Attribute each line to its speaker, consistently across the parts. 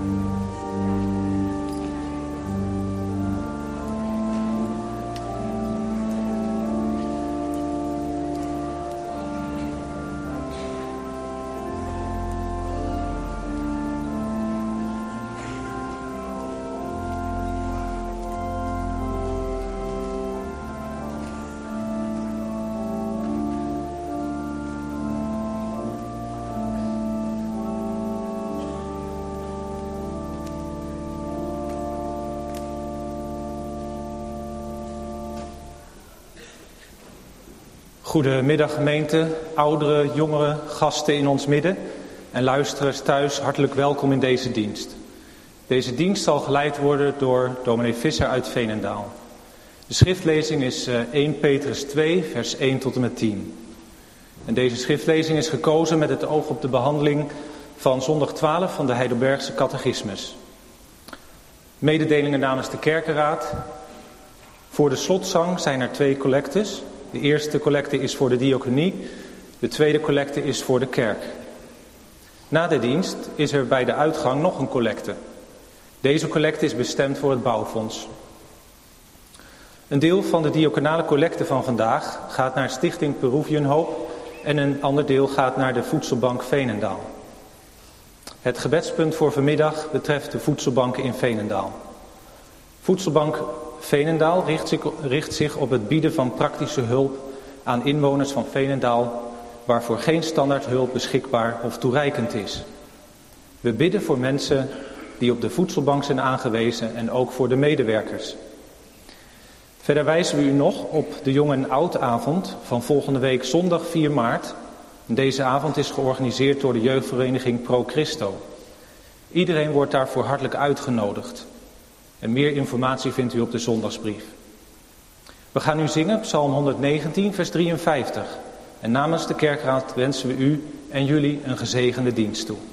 Speaker 1: Goedemiddag gemeente, ouderen, jongeren, gasten in ons midden en luisteraars thuis, hartelijk welkom in deze dienst. Deze dienst zal geleid worden door dominee Visser uit Veenendaal. De schriftlezing is 1 Petrus 2, vers 1 tot en met 10. En deze schriftlezing is gekozen met het oog op de behandeling van zondag 12 van de Heidelbergse catechismus. Mededelingen namens de kerkenraad. Voor de slotzang zijn er 2 collectes. De eerste collecte is voor de diaconie, de tweede collecte is voor de kerk. Na de dienst is er bij de uitgang nog een collecte. Deze collecte is bestemd voor het bouwfonds. Een deel van de diaconale collecte van vandaag gaat naar Stichting Peruvianhoop en een ander deel gaat naar de Voedselbank Veenendaal. Het gebedspunt voor vanmiddag betreft de voedselbanken in Veenendaal. Voedselbank Veenendaal richt zich op het bieden van praktische hulp aan inwoners van Veenendaal, waarvoor geen standaardhulp beschikbaar of toereikend is. We bidden voor mensen die op de voedselbank zijn aangewezen en ook voor de medewerkers. Verder wijzen we u nog op de Jong en Oudavond van volgende week zondag 4 maart. Deze avond is georganiseerd door de jeugdvereniging Pro Christo. Iedereen wordt daarvoor hartelijk uitgenodigd. En meer informatie vindt u op de zondagsbrief. We gaan nu zingen Psalm 119, vers 53. En namens de kerkraad wensen we u en jullie een gezegende dienst toe.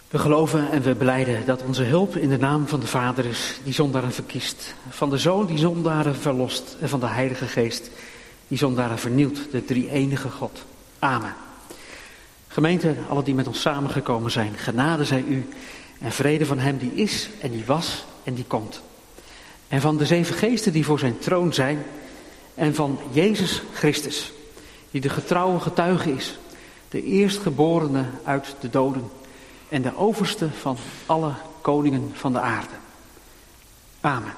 Speaker 2: We geloven en we belijden dat onze hulp in de naam van de Vader is, die zondaren verkiest. Van de Zoon die zondaren verlost en van de Heilige Geest die zondaren vernieuwt, de drie-enige God. Amen. Gemeente, alle die met ons samengekomen zijn, genade zij u en vrede van hem die is en die was en die komt. En van de 7 geesten die voor zijn troon zijn en van Jezus Christus, die de getrouwe getuige is, de eerstgeborene uit de doden en de overste van alle koningen van de aarde. Amen.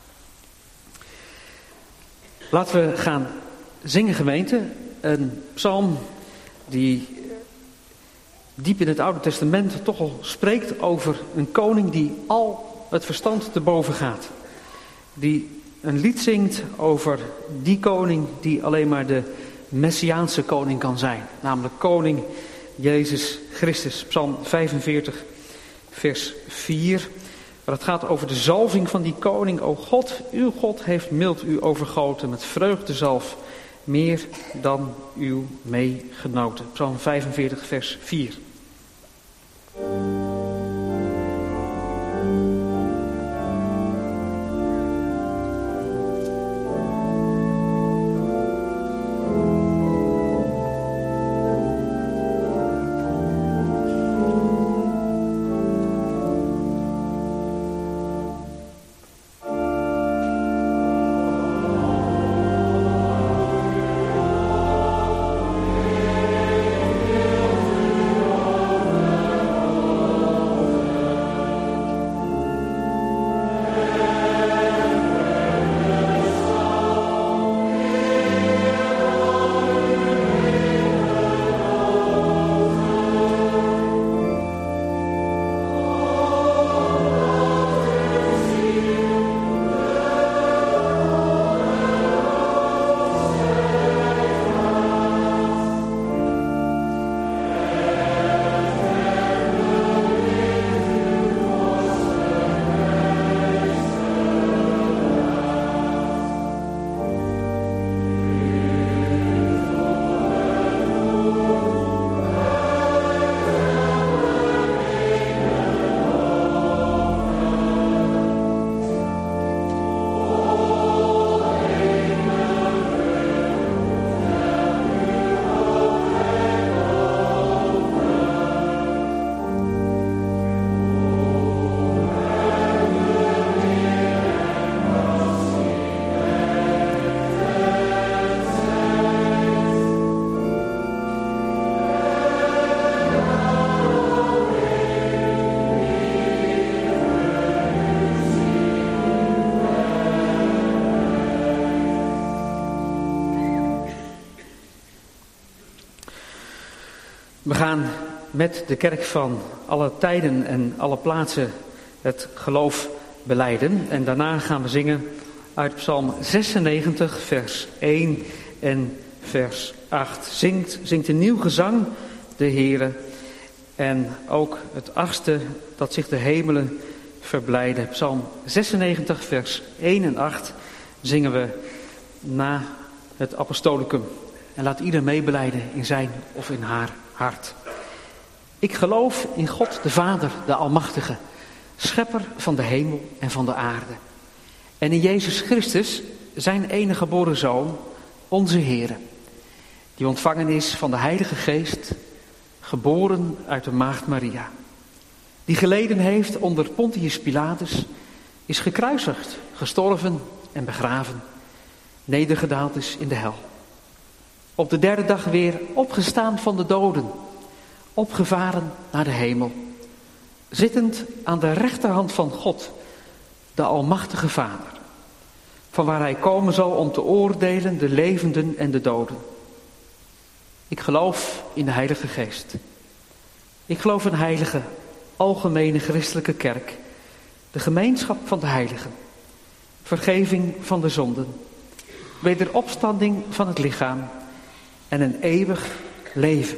Speaker 2: Laten we gaan zingen, gemeente, een psalm die diep in het Oude Testament toch al spreekt over een koning die al het verstand te boven gaat. Die een lied zingt over die koning die alleen maar de Messiaanse koning kan zijn. Namelijk koning Jezus Christus. Psalm 45 vers 4. Maar het gaat over de zalving van die koning. O God, uw God heeft mild u overgoten met vreugdezalf. Meer dan uw meegenoten. Psalm 45 vers 4. We gaan met de kerk van alle tijden en alle plaatsen het geloof belijden. En daarna gaan we zingen uit Psalm 96, vers 1 en vers 8. Zingt een nieuw gezang de Heere. En ook het 8e, dat zich de hemelen verblijden. Psalm 96, vers 1 en 8 zingen we na het apostolicum. En laat ieder meebelijden in zijn of in haar hart. Ik geloof in God de Vader, de Almachtige, schepper van de hemel en van de aarde. En in Jezus Christus, zijn enige geboren Zoon, onze Heere, die ontvangen is van de Heilige Geest, geboren uit de maagd Maria. Die geleden heeft onder Pontius Pilatus, is gekruisigd, gestorven en begraven, nedergedaald is in de hel. Op de 3e dag weer opgestaan van de doden, opgevaren naar de hemel, zittend aan de rechterhand van God, de Almachtige Vader, van waar hij komen zal om te oordelen de levenden en de doden. Ik geloof in de Heilige Geest. Ik geloof in een heilige, algemene christelijke kerk, de gemeenschap van de heiligen, vergeving van de zonden, wederopstanding van het lichaam en een eeuwig leven.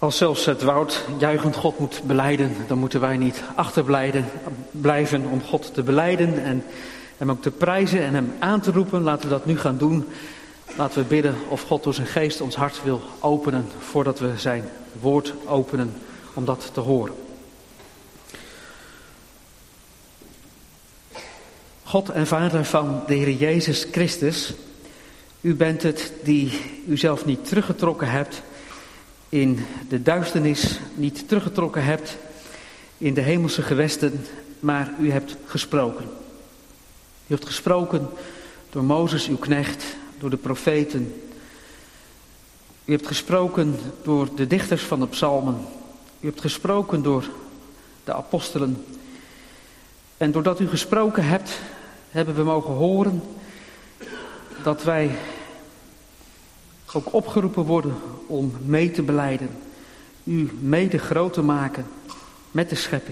Speaker 2: Als zelfs het woud juichend God moet belijden, dan moeten wij niet achterblijven om God te belijden en hem ook te prijzen en hem aan te roepen. Laten we dat nu gaan doen. Laten we bidden of God door zijn geest ons hart wil openen voordat we zijn woord openen om dat te horen. God en Vader van de Heer Jezus Christus, u bent het die uzelf niet teruggetrokken hebt in de duisternis, niet teruggetrokken hebt in de hemelse gewesten, maar u hebt gesproken. U hebt gesproken door Mozes, uw knecht, door de profeten. U hebt gesproken door de dichters van de psalmen. U hebt gesproken door de apostelen. En doordat u gesproken hebt, hebben we mogen horen dat wij ook opgeroepen worden om mee te belijden. U mede groot te maken met de schepping.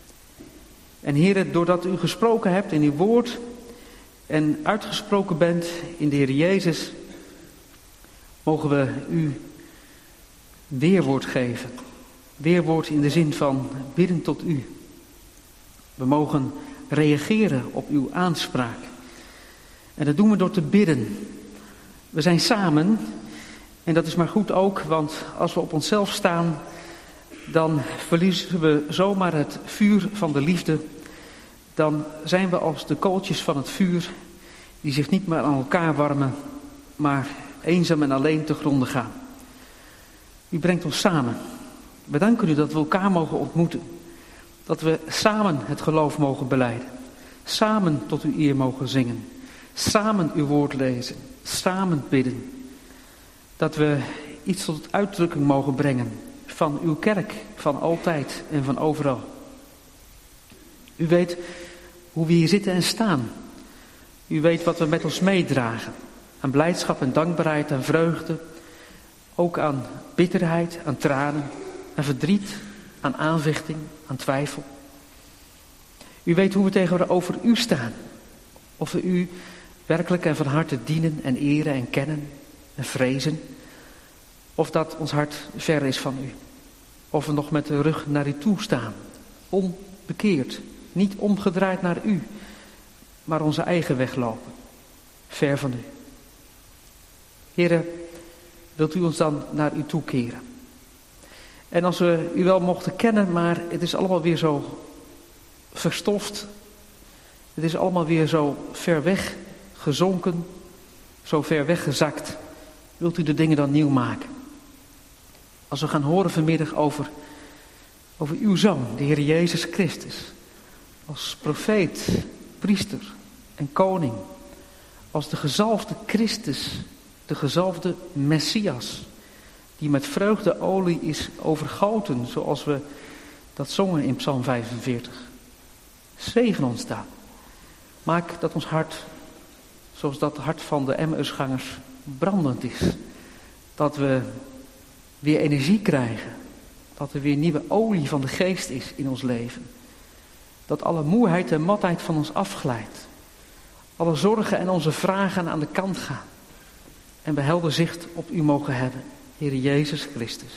Speaker 2: En Heere, doordat u gesproken hebt in uw woord en uitgesproken bent in de Heer Jezus, mogen we u weerwoord geven. Weerwoord in de zin van bidden tot u. We mogen reageren op uw aanspraak. En dat doen we door te bidden. We zijn samen en dat is maar goed ook, want als we op onszelf staan, dan verliezen we zomaar het vuur van de liefde. Dan zijn we als de kooltjes van het vuur die zich niet meer aan elkaar warmen, maar eenzaam en alleen te gronden gaan. U brengt ons samen. We danken u dat we elkaar mogen ontmoeten. Dat we samen het geloof mogen belijden. Samen tot uw eer mogen zingen. Samen uw woord lezen. Samen bidden. Dat we iets tot uitdrukking mogen brengen van uw kerk, van altijd en van overal. U weet hoe we hier zitten en staan. U weet wat we met ons meedragen. Aan blijdschap en dankbaarheid, aan vreugde. Ook aan bitterheid, aan tranen, aan verdriet, aan aanvechting, aan twijfel. U weet hoe we tegenover u staan. Of we u werkelijk en van harte dienen en eren en kennen en vrezen. Of dat ons hart ver is van u. Of we nog met de rug naar u toe staan. Onbekeerd. Niet omgedraaid naar u. Maar onze eigen weg lopen. Ver van u. Heere, wilt u ons dan naar u toekeren? En als we u wel mochten kennen, maar het is allemaal weer zo verstoft. Het is allemaal weer zo ver weg gezonken. Zo ver weggezakt. Wilt u de dingen dan nieuw maken? Als we gaan horen vanmiddag over uw Zoon, de Heer Jezus Christus. Als profeet, priester en koning. Als de gezalfde Christus, de gezalfde Messias. Die met vreugdeolie is overgoten, zoals we dat zongen in Psalm 45. Zegen ons dan. Maak dat ons hart, zoals dat hart van de Emmausgangers, brandend is. Dat we weer energie krijgen. Dat er weer nieuwe olie van de geest is in ons leven. Dat alle moeheid en matheid van ons afglijdt. Alle zorgen en onze vragen aan de kant gaan. En we helder zicht op u mogen hebben. Heer Jezus Christus.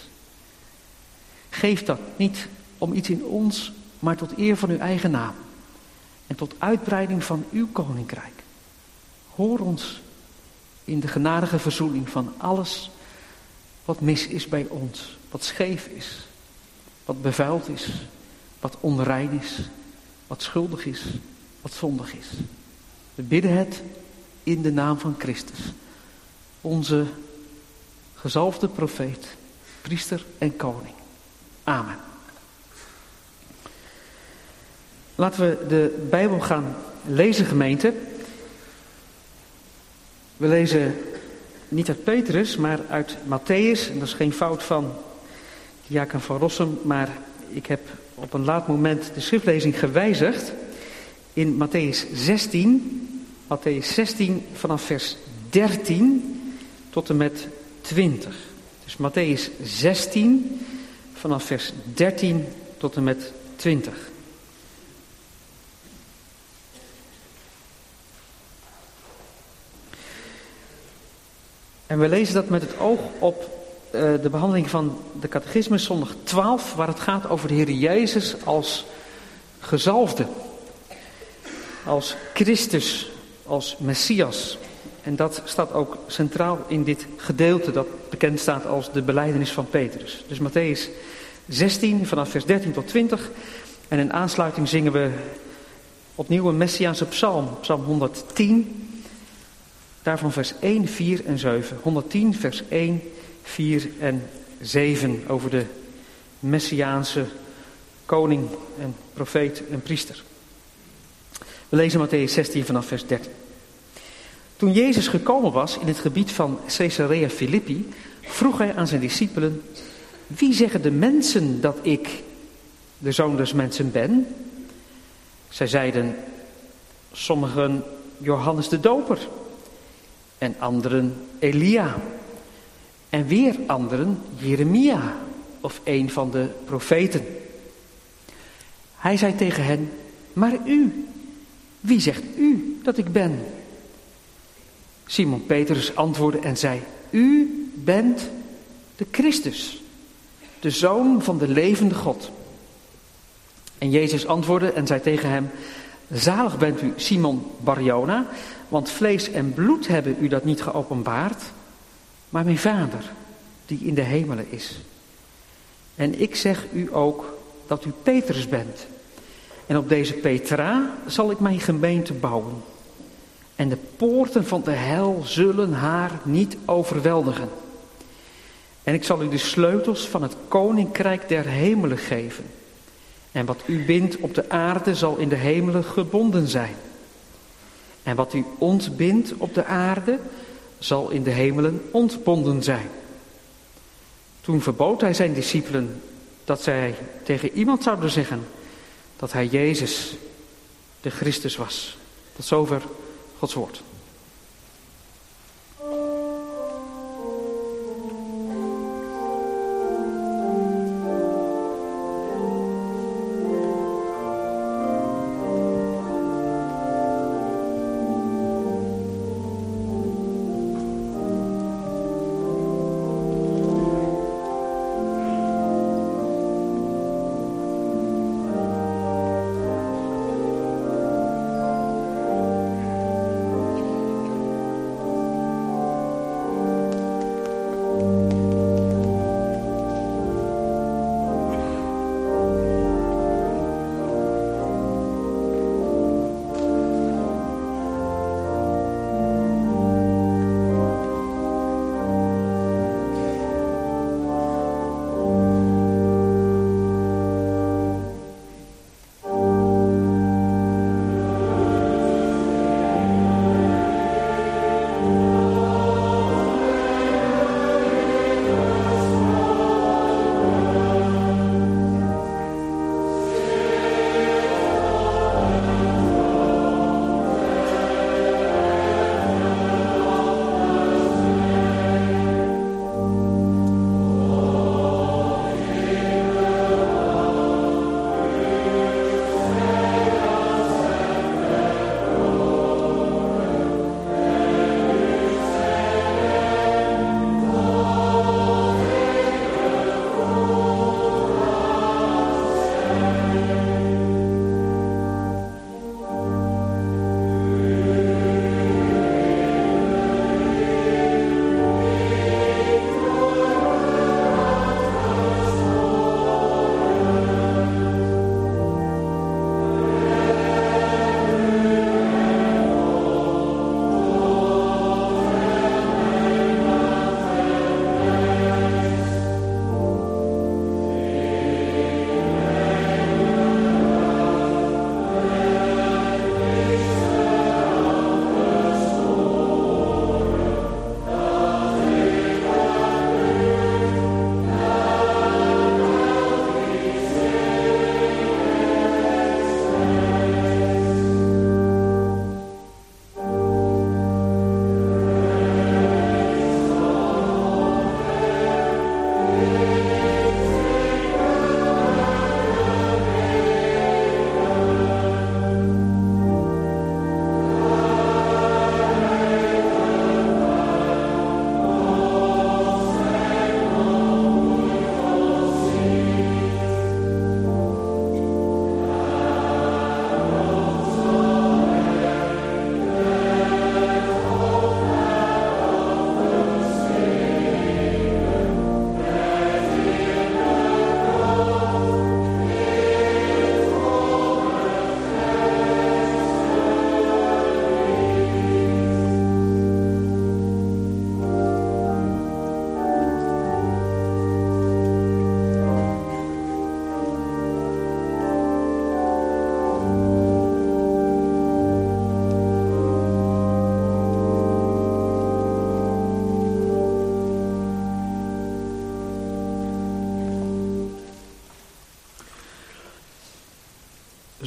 Speaker 2: Geef dat niet om iets in ons, maar tot eer van uw eigen naam. En tot uitbreiding van uw koninkrijk. Hoor ons in de genadige verzoening van alles wat mis is bij ons. Wat scheef is. Wat bevuild is. Wat onrein is. Wat schuldig is. Wat zondig is. We bidden het in de naam van Christus. Onze gezalfde profeet, priester en koning. Amen. Laten we de Bijbel gaan lezen, gemeente. We lezen niet uit Petrus, maar uit Matthäus. En dat is geen fout van diaken van Rossum, maar ik heb op een laat moment de schriftlezing gewijzigd. In Matthäus 16, vanaf vers 13 tot en met 20. Dus Matthäus 16, vanaf vers 13 tot en met 20. En we lezen dat met het oog op de behandeling van de catechismus, zondag 12, waar het gaat over de Heer Jezus als gezalfde, als Christus, als Messias. En dat staat ook centraal in dit gedeelte dat bekend staat als de belijdenis van Petrus. Dus Mattheüs 16 vanaf vers 13 tot 20. En in aansluiting zingen we opnieuw een Messiaanse psalm, psalm 110. Daarvan vers 1, 4 en 7. 110 vers 1, 4 en 7 over de Messiaanse koning en profeet en priester. We lezen Mattheüs 16 vanaf vers 13. Toen Jezus gekomen was in het gebied van Caesarea Philippi, vroeg hij aan zijn discipelen: wie zeggen de mensen dat ik de Zoon des Mensen ben? Zij zeiden: sommigen Johannes de Doper, en anderen Elia, en weer anderen Jeremia of een van de profeten. Hij zei tegen hen: maar u, wie zegt u dat ik ben? Simon Petrus antwoordde en zei: u bent de Christus, de Zoon van de levende God. En Jezus antwoordde en zei tegen hem: zalig bent u, Simon Barjona, want vlees en bloed hebben u dat niet geopenbaard, maar mijn Vader, die in de hemelen is. En ik zeg u ook dat u Petrus bent. En op deze Petra zal ik mijn gemeente bouwen. En de poorten van de hel zullen haar niet overweldigen. En ik zal u de sleutels van het koninkrijk der hemelen geven. En wat u bindt op de aarde zal in de hemelen gebonden zijn. En wat u ontbindt op de aarde zal in de hemelen ontbonden zijn. Toen verbood hij zijn discipelen dat zij tegen iemand zouden zeggen dat hij Jezus de Christus was. Tot zover Gods woord.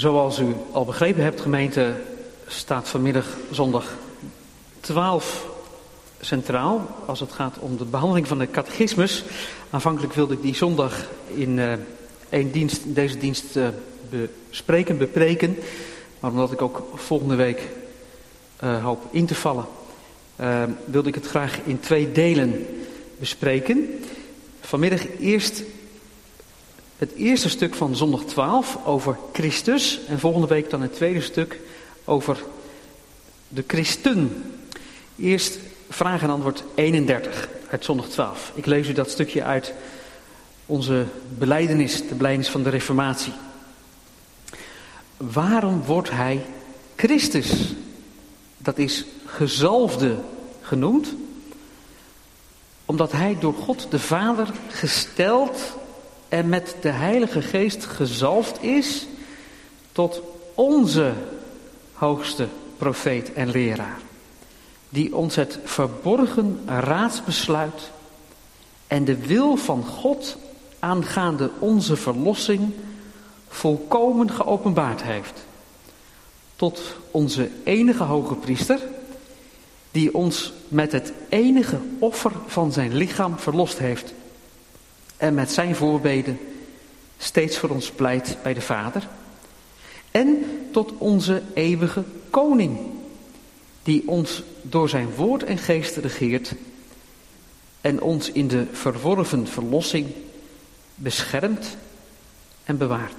Speaker 2: Zoals u al begrepen hebt, gemeente, staat vanmiddag zondag 12 centraal als het gaat om de behandeling van de catechismus. Aanvankelijk wilde ik die zondag in deze dienst bepreken. Maar omdat ik ook volgende week hoop in te vallen, wilde ik het graag in 2 delen bespreken. Vanmiddag eerst het eerste stuk van zondag 12 over Christus. En volgende week dan het tweede stuk over de christen. Eerst vraag en antwoord 31 uit zondag 12. Ik lees u dat stukje uit onze belijdenis, de belijdenis van de Reformatie. Waarom wordt hij Christus? Dat is gezalfde genoemd. Omdat hij door God de Vader gesteld en met de Heilige Geest gezalfd is tot onze hoogste profeet en leraar. Die ons het verborgen raadsbesluit en de wil van God aangaande onze verlossing volkomen geopenbaard heeft. Tot onze enige hoge priester, die ons met het enige offer van zijn lichaam verlost heeft. En met zijn voorbeden steeds voor ons pleit bij de Vader. En tot onze eeuwige koning, die ons door zijn woord en geest regeert en ons in de verworven verlossing beschermt en bewaart.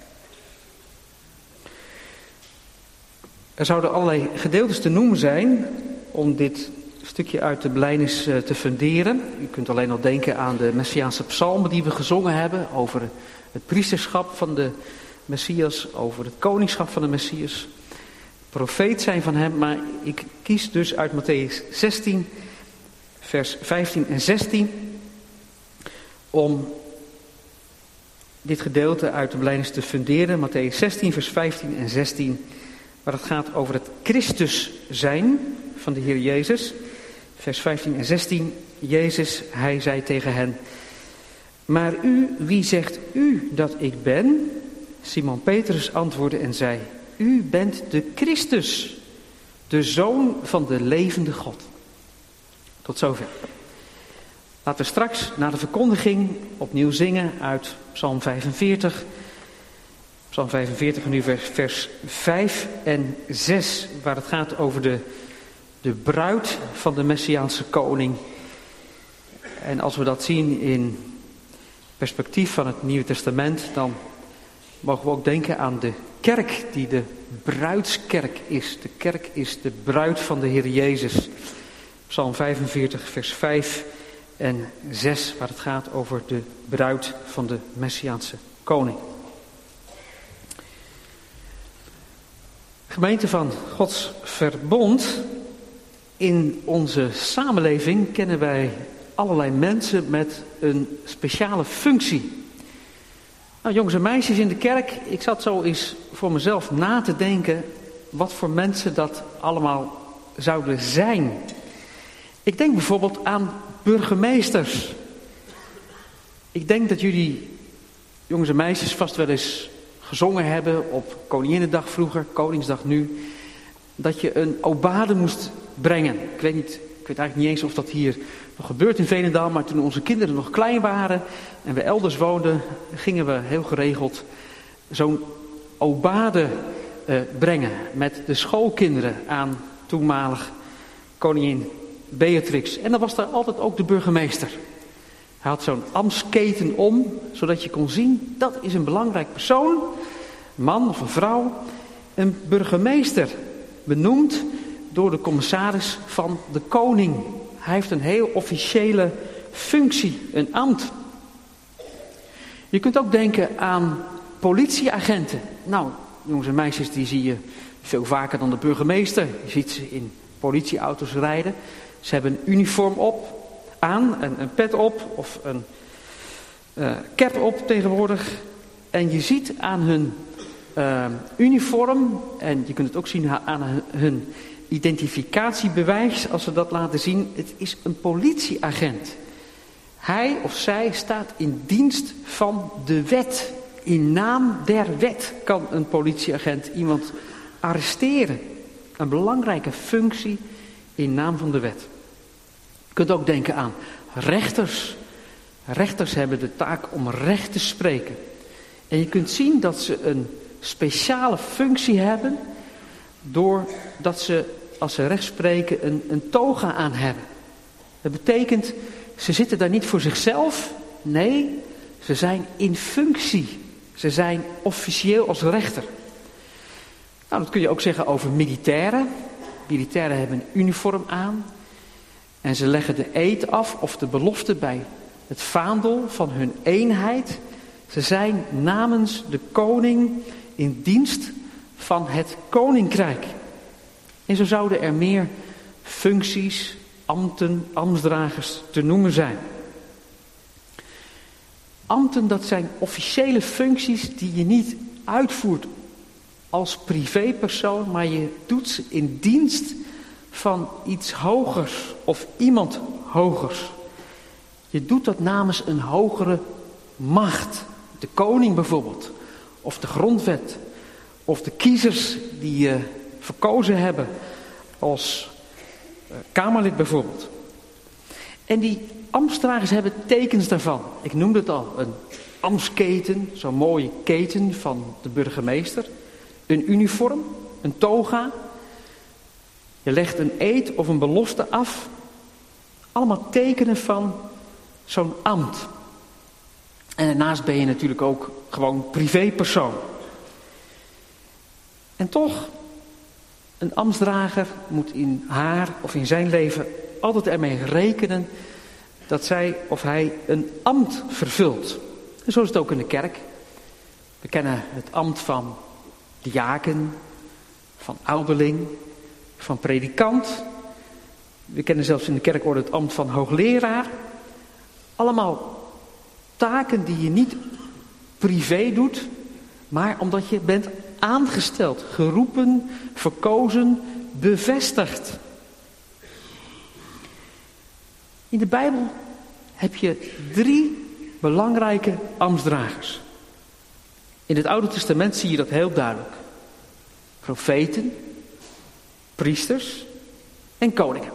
Speaker 2: Er zouden allerlei gedeeltes te noemen zijn om dit stukje uit de belijdenis te funderen. U kunt alleen al denken aan de Messiaanse psalmen die we gezongen hebben over het priesterschap van de Messias, over het koningschap van de Messias, profeet zijn van hem. Maar ik kies dus uit Mattheüs 16, vers 15 en 16, om dit gedeelte uit de belijdenis te funderen. Mattheüs 16, vers 15 en 16, waar het gaat over het Christus zijn van de Heer Jezus. Vers 15 en 16, Jezus, hij zei tegen hen: maar u, wie zegt u dat ik ben? Simon Petrus antwoordde en zei: u bent de Christus, de Zoon van de levende God. Tot zover. Laten we straks na de verkondiging opnieuw zingen uit Psalm 45. Psalm 45 en nu vers 5 en 6, waar het gaat over de bruid van de Messiaanse koning. En als we dat zien in perspectief van het Nieuwe Testament, dan mogen we ook denken aan de kerk die de bruidskerk is. De kerk is de bruid van de Heer Jezus. Psalm 45 vers 5 en 6, waar het gaat over de bruid van de Messiaanse koning. Gemeente van Gods verbond. In onze samenleving kennen wij allerlei mensen met een speciale functie. Nou, jongens en meisjes in de kerk, ik zat zo eens voor mezelf na te denken wat voor mensen dat allemaal zouden zijn. Ik denk bijvoorbeeld aan burgemeesters. Ik denk dat jullie, jongens en meisjes, vast wel eens gezongen hebben op Koninginnedag vroeger, Koningsdag nu, dat je een obade moest brengen. Ik weet eigenlijk niet eens of dat hier nog gebeurt in Veenendaal, maar toen onze kinderen nog klein waren en we elders woonden, gingen we heel geregeld zo'n obade brengen met de schoolkinderen aan toenmalig koningin Beatrix. En dan was daar altijd ook de burgemeester. Hij had zo'n ambtsketen om, zodat je kon zien, dat is een belangrijk persoon, een man of een vrouw, een burgemeester, benoemd door de commissaris van de koning. Hij heeft een heel officiële functie, een ambt. Je kunt ook denken aan politieagenten. Nou, jongens en meisjes, die zie je veel vaker dan de burgemeester. Je ziet ze in politieauto's rijden. Ze hebben een uniform aan, een pet op of een cap op tegenwoordig. En je ziet aan hun uniform, en je kunt het ook zien aan hun identificatiebewijs, als ze dat laten zien, het is een politieagent. Hij of zij staat in dienst van de wet. In naam der wet kan een politieagent iemand arresteren. Een belangrijke functie in naam van de wet. Je kunt ook denken aan rechters. Rechters hebben de taak om recht te spreken. En je kunt zien dat ze een speciale functie hebben, doordat ze, als ze recht spreken, een toga aan hebben. Dat betekent, ze zitten daar niet voor zichzelf. Nee, ze zijn in functie. Ze zijn officieel als rechter. Nou, dat kun je ook zeggen over militairen. Militairen hebben een uniform aan. En ze leggen de eed af of de belofte bij het vaandel van hun eenheid. Ze zijn namens de koning in dienst van het koninkrijk. En zo zouden er meer functies, ambten, ambtsdragers te noemen zijn. Ambten, dat zijn officiële functies die je niet uitvoert als privépersoon, maar je doet ze in dienst van iets hogers of iemand hogers. Je doet dat namens een hogere macht. De koning bijvoorbeeld, of de grondwet, of de kiezers die je verkozen hebben als Kamerlid bijvoorbeeld. En die ambtsdragers hebben tekens daarvan. Ik noemde het al, een ambtsketen, zo'n mooie keten van de burgemeester. Een uniform, een toga. Je legt een eed of een belofte af. Allemaal tekenen van zo'n ambt. En daarnaast ben je natuurlijk ook gewoon privépersoon. En toch, een ambtsdrager moet in haar of in zijn leven altijd ermee rekenen dat zij of hij een ambt vervult. En zo is het ook in de kerk. We kennen het ambt van diaken, van ouderling, van predikant. We kennen zelfs in de kerkorde het ambt van hoogleraar. Allemaal taken die je niet privé doet, maar omdat je bent aangesteld, geroepen, verkozen, bevestigd. In de Bijbel heb je 3 belangrijke ambtsdragers. In het Oude Testament zie je dat heel duidelijk. Profeten, priesters en koningen.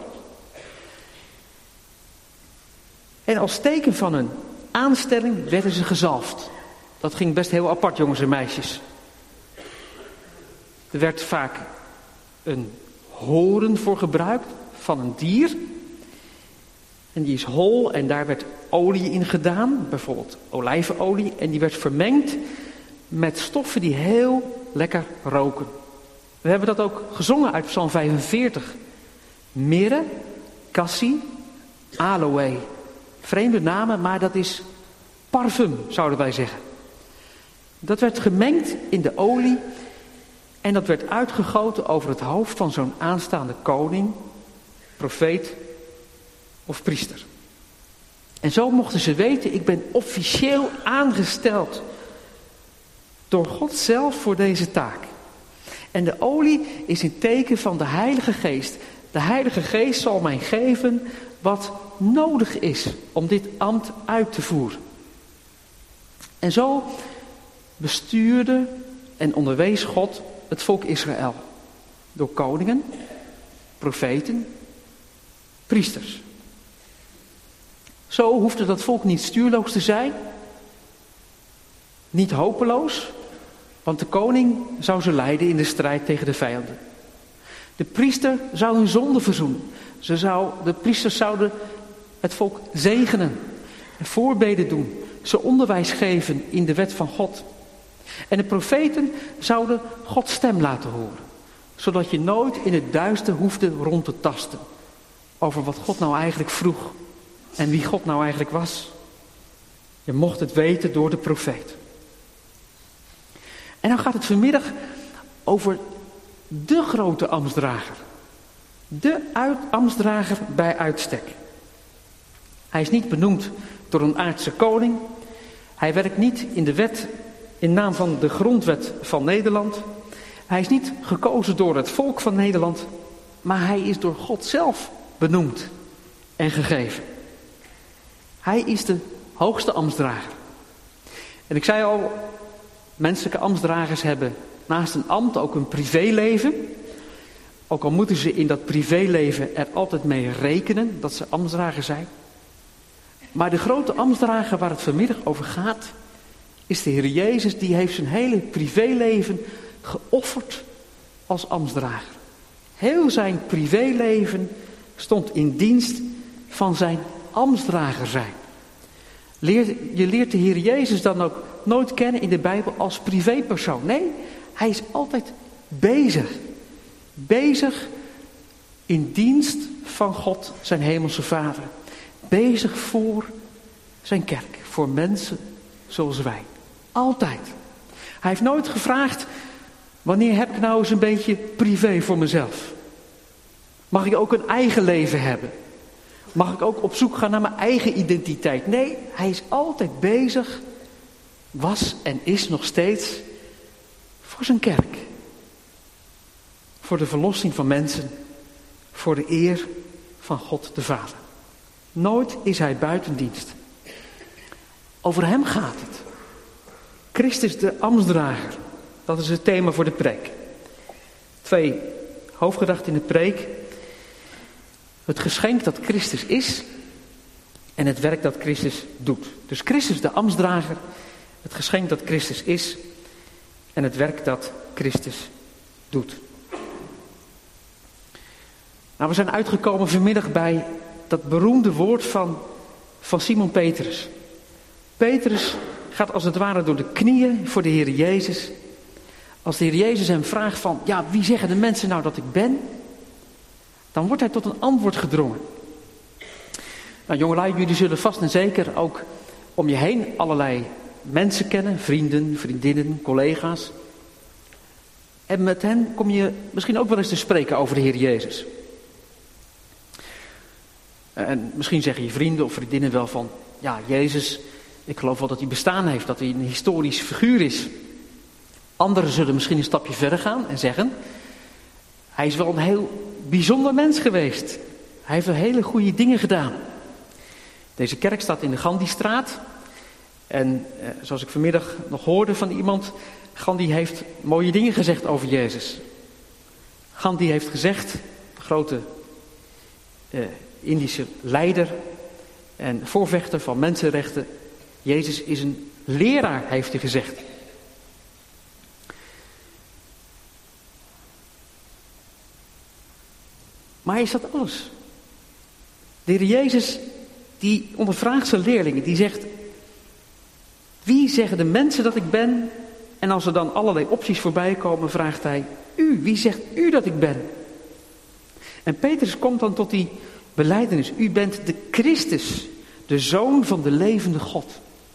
Speaker 2: En als teken van hun aanstelling werden ze gezalfd. Dat ging best heel apart, jongens en meisjes. Er werd vaak een horen voor gebruikt van een dier. En die is hol en daar werd olie in gedaan, bijvoorbeeld olijfolie. En die werd vermengd met stoffen die heel lekker roken. We hebben dat ook gezongen uit Psalm 45. Mirre, cassie, aloë. Vreemde namen, maar dat is parfum, zouden wij zeggen. Dat werd gemengd in de olie en dat werd uitgegoten over het hoofd van zo'n aanstaande koning, profeet of priester. En zo mochten ze weten, ik ben officieel aangesteld door God zelf voor deze taak. En de olie is een teken van de Heilige Geest. De Heilige Geest zal mij geven wat nodig is om dit ambt uit te voeren. En zo bestuurde en onderwees God het volk Israël. Door koningen, profeten, priesters. Zo hoefde dat volk niet stuurloos te zijn. Niet hopeloos. Want de koning zou ze leiden in de strijd tegen de vijanden. De priester zou hun zonde verzoenen. De priesters zouden het volk zegenen. En voorbeden doen. Ze onderwijs geven in de wet van God. En de profeten zouden Gods stem laten horen. Zodat je nooit in het duister hoefde rond te tasten. Over wat God nou eigenlijk vroeg. En wie God nou eigenlijk was. Je mocht het weten door de profeet. En dan gaat het vanmiddag over de grote ambtsdrager. De ambtsdrager bij uitstek. Hij is niet benoemd door een aardse koning. Hij werkt niet in de wet in naam van de grondwet van Nederland. Hij is niet gekozen door het volk van Nederland. Maar hij is door God zelf benoemd en gegeven. Hij is de hoogste ambtsdrager. En ik zei al, Menselijke ambtsdragers hebben naast een ambt ook een privéleven. Ook al moeten ze in dat privéleven er altijd mee rekenen dat ze ambtsdrager zijn. Maar de grote ambtsdrager waar het vanmiddag over gaat, is de Heer Jezus. Die heeft zijn hele privéleven geofferd als ambtsdrager. Heel zijn privéleven stond in dienst van zijn ambtsdrager zijn. Je leert de Heer Jezus dan ook nooit kennen in de Bijbel als privépersoon. Nee, hij is altijd bezig. Bezig in dienst van God, zijn hemelse Vader. Bezig voor zijn kerk, voor mensen zoals wij. Altijd. Hij heeft nooit gevraagd, wanneer heb ik nou eens een beetje privé voor mezelf? Mag ik ook een eigen leven hebben? Mag ik ook op zoek gaan naar mijn eigen identiteit? Nee, hij is altijd bezig, was en is nog steeds voor zijn kerk. Voor de verlossing van mensen, voor de eer van God de Vader. Nooit is hij buiten dienst. Over hem gaat het. Christus de ambtsdrager, dat is het thema voor de preek. 2 hoofdgedachten in de preek. Het geschenk dat Christus is en het werk dat Christus doet. Dus Christus de ambtsdrager, het geschenk dat Christus is en het werk dat Christus doet. Nou, we zijn uitgekomen vanmiddag bij dat beroemde woord van Simon Petrus. Petrus gaat als het ware door de knieën voor de Heer Jezus. Als de Heer Jezus hem vraagt van, ja, wie zeggen de mensen nou dat ik ben? Dan wordt hij tot een antwoord gedrongen. Nou, jongelui, jullie zullen vast en zeker ook om je heen allerlei mensen kennen. Vrienden, vriendinnen, collega's. En met hen kom je misschien ook wel eens te spreken over de Heer Jezus. En misschien zeggen je vrienden of vriendinnen wel van, ja, Jezus, ik geloof wel dat hij bestaan heeft, dat hij een historisch figuur is. Anderen zullen misschien een stapje verder gaan en zeggen, hij is wel een heel bijzonder mens geweest. Hij heeft wel hele goede dingen gedaan. Deze kerk staat in de Gandhistraat. En zoals ik vanmiddag nog hoorde van iemand, Gandhi heeft mooie dingen gezegd over Jezus. Gandhi heeft gezegd, de grote Indische leider en voorvechter van mensenrechten, Jezus is een leraar, heeft hij gezegd. Maar is dat alles? De Heer Jezus, die ondervraagt zijn leerlingen, die zegt, wie zeggen de mensen dat ik ben? En als er dan allerlei opties voorbij komen, vraagt hij, wie zegt u dat ik ben? En Petrus komt dan tot die belijdenis, u bent de Christus, de Zoon van de levende God.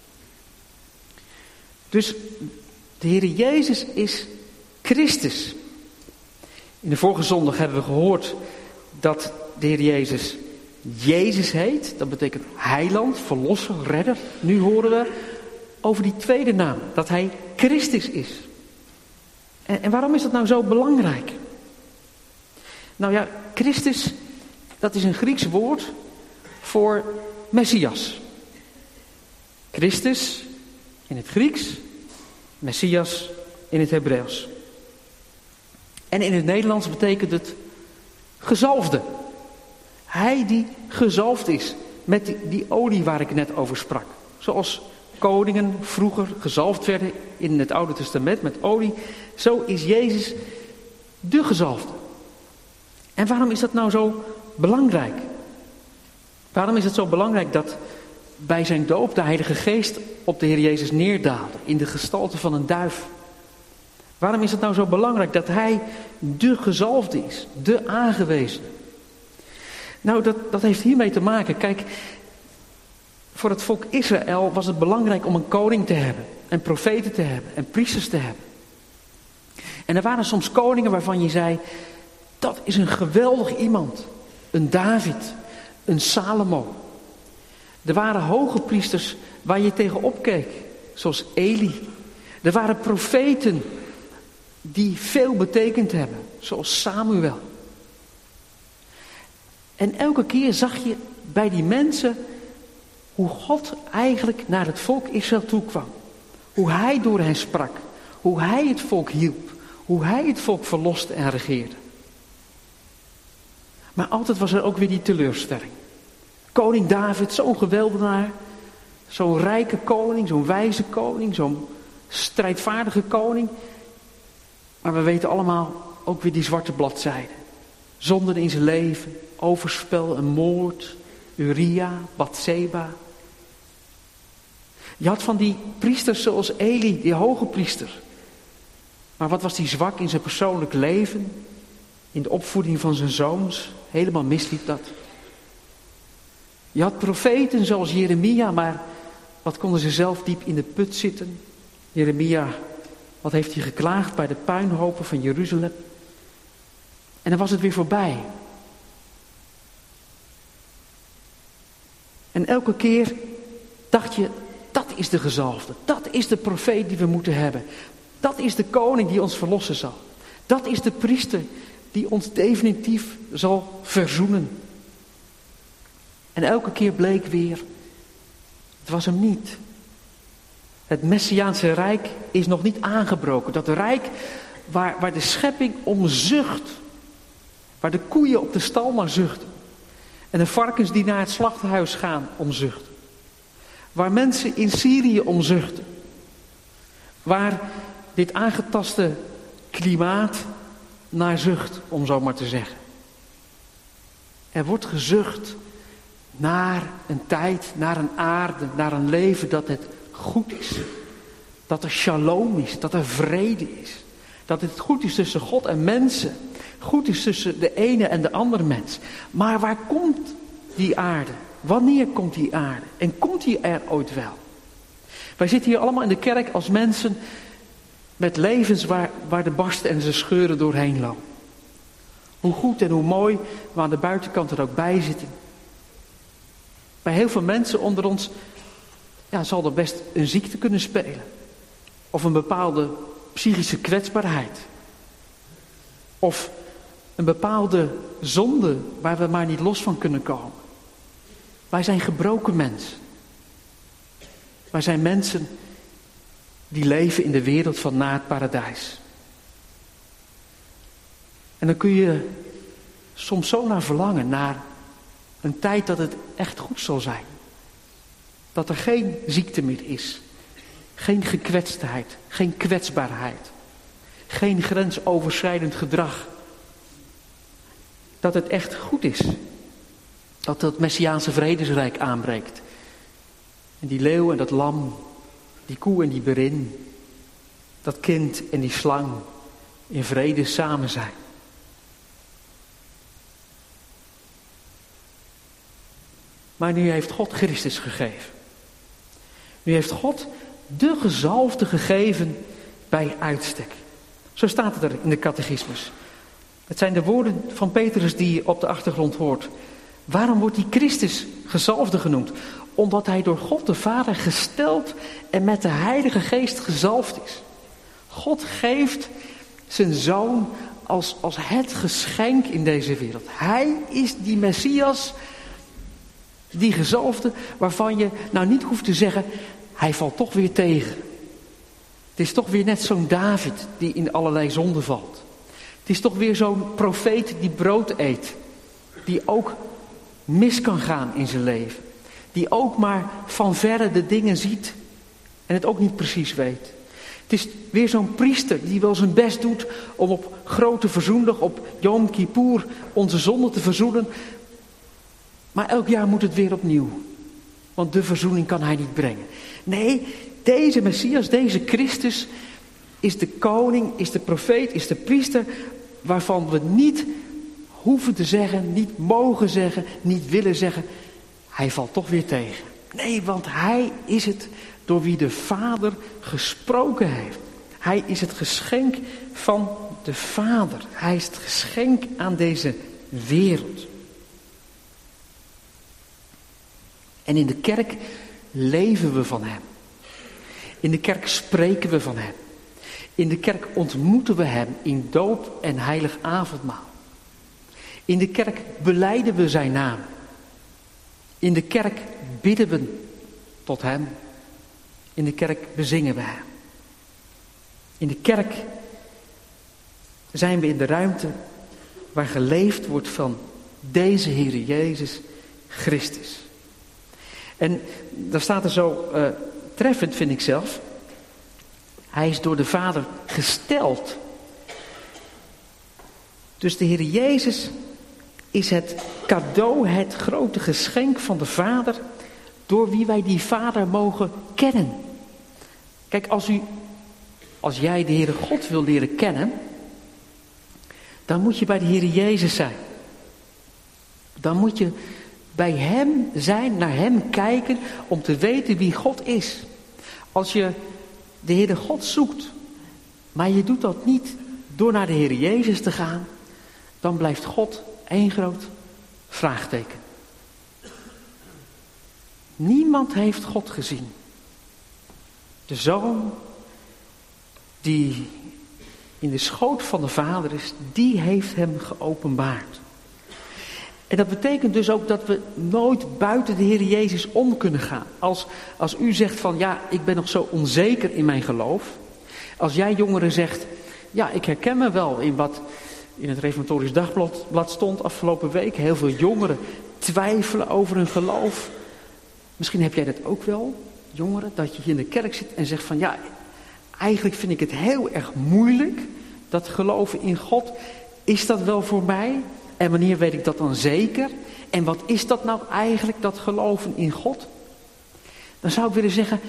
Speaker 2: Dus de Heer Jezus is Christus. In de vorige zondag hebben we gehoord dat de Heer Jezus heet. Dat betekent heiland, verlosser, redder. Nu horen we over die tweede naam, dat hij Christus is. En waarom is dat nou zo belangrijk? Nou ja, Christus, dat is een Grieks woord voor Messias. Christus in het Grieks, Messias in het Hebreeuws. En in het Nederlands betekent het gezalfde. Hij die gezalfd is met die olie waar ik net over sprak. Zoals koningen vroeger gezalfd werden in het Oude Testament met olie. Zo is Jezus de gezalfde. En waarom is dat nou zo belangrijk? Waarom is het zo belangrijk dat bij zijn doop de Heilige Geest op de Heer Jezus neerdaalde in de gestalte van een duif? Waarom is het nou zo belangrijk dat hij de gezalfde is, de aangewezen? Nou, dat heeft hiermee te maken. Kijk, voor het volk Israël was het belangrijk om een koning te hebben, en profeten te hebben, en priesters te hebben. En er waren soms koningen waarvan je zei, dat is een geweldig iemand. Een David, een Salomo. Er waren hoge priesters waar je tegenop keek, zoals Eli. Er waren profeten die veel betekend hebben, zoals Samuel. En elke keer zag je bij die mensen hoe God eigenlijk naar het volk Israël toe kwam. Hoe hij door hen sprak. Hoe hij het volk hielp. Hoe hij het volk verloste en regeerde. Maar altijd was er ook weer die teleurstelling. Koning David, zo'n geweldenaar. Zo'n rijke koning, zo'n wijze koning, zo'n strijdvaardige koning. Maar we weten allemaal ook weer die zwarte bladzijde. Zonden in zijn leven, overspel, een moord, Uria, Batseba. Je had van die priesters zoals Eli, die hoge priester. Maar wat was die zwak in zijn persoonlijk leven, in de opvoeding van zijn zoons. Helemaal misliep dat. Je had profeten zoals Jeremia, maar wat konden ze zelf diep in de put zitten. Jeremia, wat heeft hij geklaagd bij de puinhopen van Jeruzalem. En dan was het weer voorbij. En elke keer dacht je, dat is de gezalfde. Dat is de profeet die we moeten hebben. Dat is de koning die ons verlossen zal. Dat is de priester die ons definitief zal verzoenen. En elke keer bleek weer, het was hem niet. Het Messiaanse Rijk is nog niet aangebroken. Dat rijk waar de schepping om zucht. Waar de koeien op de stal naar zuchten. En de varkens die naar het slachthuis gaan om zuchten. Waar mensen in Syrië om zuchten. Waar dit aangetaste klimaat naar zucht, om zo maar te zeggen. Er wordt gezucht naar een tijd, naar een aarde, naar een leven dat het goed is. Dat er shalom is, dat er vrede is. Dat het goed is tussen God en mensen. Goed is tussen de ene en de andere mens. Maar waar komt die aarde? Wanneer komt die aarde? En komt die er ooit wel? Wij zitten hier allemaal in de kerk als mensen met levens waar de barsten en de scheuren doorheen lopen. Hoe goed en hoe mooi we aan de buitenkant er ook bij zitten. Bij heel veel mensen onder ons zal er best een ziekte kunnen spelen. Of een bepaalde psychische kwetsbaarheid. Of een bepaalde zonde waar we maar niet los van kunnen komen. Wij zijn gebroken mensen. Wij zijn mensen die leven in de wereld van na het paradijs. En dan kun je soms zo naar verlangen, naar een tijd dat het echt goed zal zijn. Dat er geen ziekte meer is. Geen gekwetstheid, geen kwetsbaarheid. Geen grensoverschrijdend gedrag. Dat het echt goed is. Dat het Messiaanse vredesrijk aanbreekt. En die leeuw en dat lam, die koe en die berin, dat kind en die slang in vrede samen zijn. Maar nu heeft God Christus gegeven. Nu heeft God de gezalfde gegeven bij uitstek. Zo staat het er in de catechismus. Het zijn de woorden van Petrus die je op de achtergrond hoort. Waarom wordt die Christus gezalfde genoemd? Omdat hij door God de Vader gesteld en met de Heilige Geest gezalfd is. God geeft zijn Zoon als het geschenk in deze wereld. Hij is die Messias, die gezalfde, waarvan je nou niet hoeft te zeggen, hij valt toch weer tegen. Het is toch weer net zo'n David die in allerlei zonden valt. Het is toch weer zo'n profeet die brood eet. Die ook mis kan gaan in zijn leven. Die ook maar van verre de dingen ziet en het ook niet precies weet. Het is weer zo'n priester die wel zijn best doet om op grote verzoendag, op Yom Kippur, onze zonde te verzoenen. Maar elk jaar moet het weer opnieuw. Want de verzoening kan hij niet brengen. Nee, deze Messias, deze Christus is de koning, is de profeet, is de priester, waarvan we niet hoeven te zeggen, niet mogen zeggen, niet willen zeggen, hij valt toch weer tegen. Nee, want hij is het door wie de Vader gesproken heeft. Hij is het geschenk van de Vader. Hij is het geschenk aan deze wereld. En in de kerk leven we van hem. In de kerk spreken we van hem. In de kerk ontmoeten we hem in doop en heilig avondmaal. In de kerk belijden we zijn naam. In de kerk bidden we tot hem. In de kerk bezingen we hem. In de kerk zijn we in de ruimte waar geleefd wordt van deze Heer Jezus Christus. En daar staat er zo treffend, vind ik zelf. Hij is door de Vader gesteld. Dus de Heer Jezus is het cadeau, het grote geschenk van de Vader, door wie wij die Vader mogen kennen. Kijk, als jij de Heere God wil leren kennen, dan moet je bij de Heere Jezus zijn. Dan moet je bij Hem zijn, naar Hem kijken, om te weten wie God is. Als je de Heere God zoekt, maar je doet dat niet door naar de Heere Jezus te gaan, dan blijft God één groot vraagteken. Niemand heeft God gezien. De Zoon die in de schoot van de Vader is, die heeft hem geopenbaard. En dat betekent dus ook dat we nooit buiten de Heer Jezus om kunnen gaan. Als u zegt van ja, ik ben nog zo onzeker in mijn geloof. Als jij jongeren zegt, ja, ik herken me wel in wat in het Reformatorisch Dagblad stond afgelopen week. Heel veel jongeren twijfelen over hun geloof. Misschien heb jij dat ook wel, jongeren, dat je hier in de kerk zit en zegt van ja, eigenlijk vind ik het heel erg moeilijk, dat geloven in God. Is dat wel voor mij? En wanneer weet ik dat dan zeker? En wat is dat nou eigenlijk, dat geloven in God? Dan zou ik willen zeggen,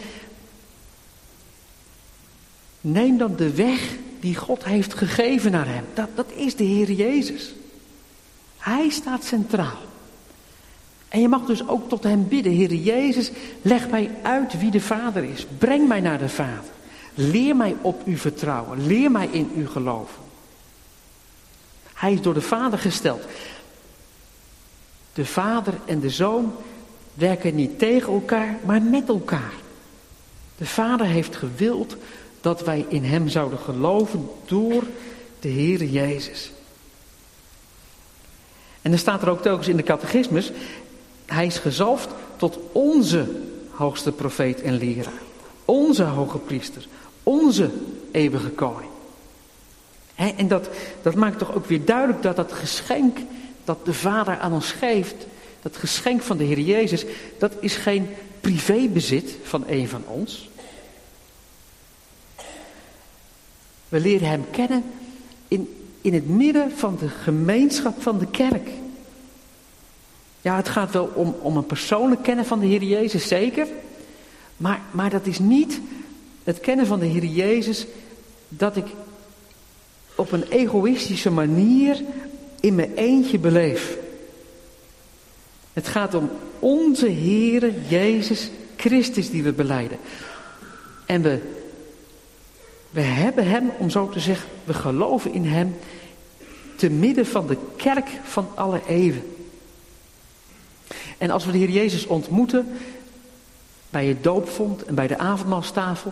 Speaker 2: neem dan de weg die God heeft gegeven naar hem. Dat is de Heer Jezus. Hij staat centraal. En je mag dus ook tot hem bidden. Heer Jezus, leg mij uit wie de Vader is. Breng mij naar de Vader. Leer mij op u vertrouwen. Leer mij in u geloven. Hij is door de Vader gesteld. De Vader en de Zoon werken niet tegen elkaar, maar met elkaar. De Vader heeft gewild dat wij in hem zouden geloven door de Heere Jezus. En dan staat er ook telkens in de catechismus, hij is gezalfd tot onze hoogste profeet en leraar. Onze hoge priester. Onze eeuwige koning. En dat maakt toch ook weer duidelijk dat dat geschenk dat de Vader aan ons geeft, dat geschenk van de Heer Jezus, dat is geen privébezit van een van ons. We leren hem kennen in het midden van de gemeenschap van de kerk. Ja, het gaat wel om een persoonlijk kennen van de Heer Jezus, zeker. Maar dat is niet het kennen van de Heer Jezus dat ik op een egoïstische manier in mijn eentje beleef. Het gaat om onze Heere Jezus Christus die we belijden. En we hebben hem, om zo te zeggen, we geloven in hem te midden van de kerk van alle eeuwen. En als we de Heer Jezus ontmoeten bij het doopvont en bij de avondmaalstafel,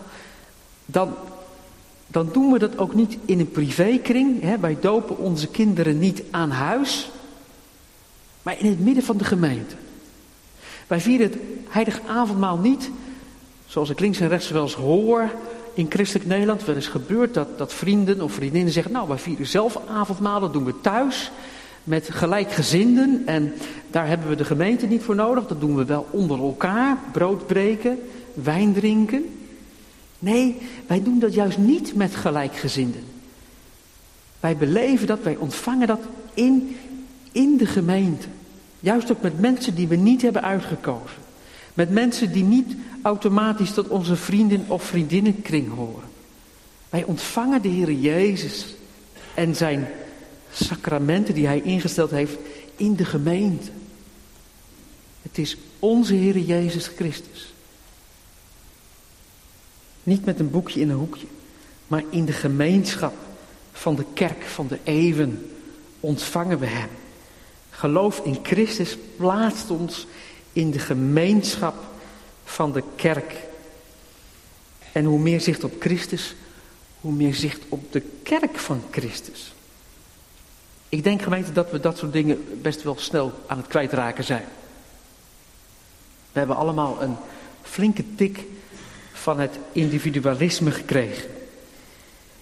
Speaker 2: dan doen we dat ook niet in een privékring. Hè? Wij dopen onze kinderen niet aan huis, maar in het midden van de gemeente. Wij vieren het heilige avondmaal niet, zoals ik links en rechts wel eens hoor in christelijk Nederland. Wel eens gebeurt dat vrienden of vriendinnen zeggen, nou, wij vieren zelf avondmaal, dat doen we thuis met gelijkgezinden. En daar hebben we de gemeente niet voor nodig, dat doen we wel onder elkaar, brood breken, wijn drinken. Nee, wij doen dat juist niet met gelijkgezinden. Wij beleven dat, wij ontvangen dat in de gemeente. Juist ook met mensen die we niet hebben uitgekozen. Met mensen die niet automatisch tot onze vrienden of vriendinnenkring horen. Wij ontvangen de Heer Jezus en zijn sacramenten die hij ingesteld heeft in de gemeente. Het is onze Heer Jezus Christus. Niet met een boekje in een hoekje, maar in de gemeenschap van de kerk van de eeuwen ontvangen we hem. Geloof in Christus plaatst ons in de gemeenschap van de kerk. En hoe meer zicht op Christus, hoe meer zicht op de kerk van Christus. Ik denk, gemeente, dat we dat soort dingen best wel snel aan het kwijtraken zijn. We hebben allemaal een flinke tik van het individualisme gekregen.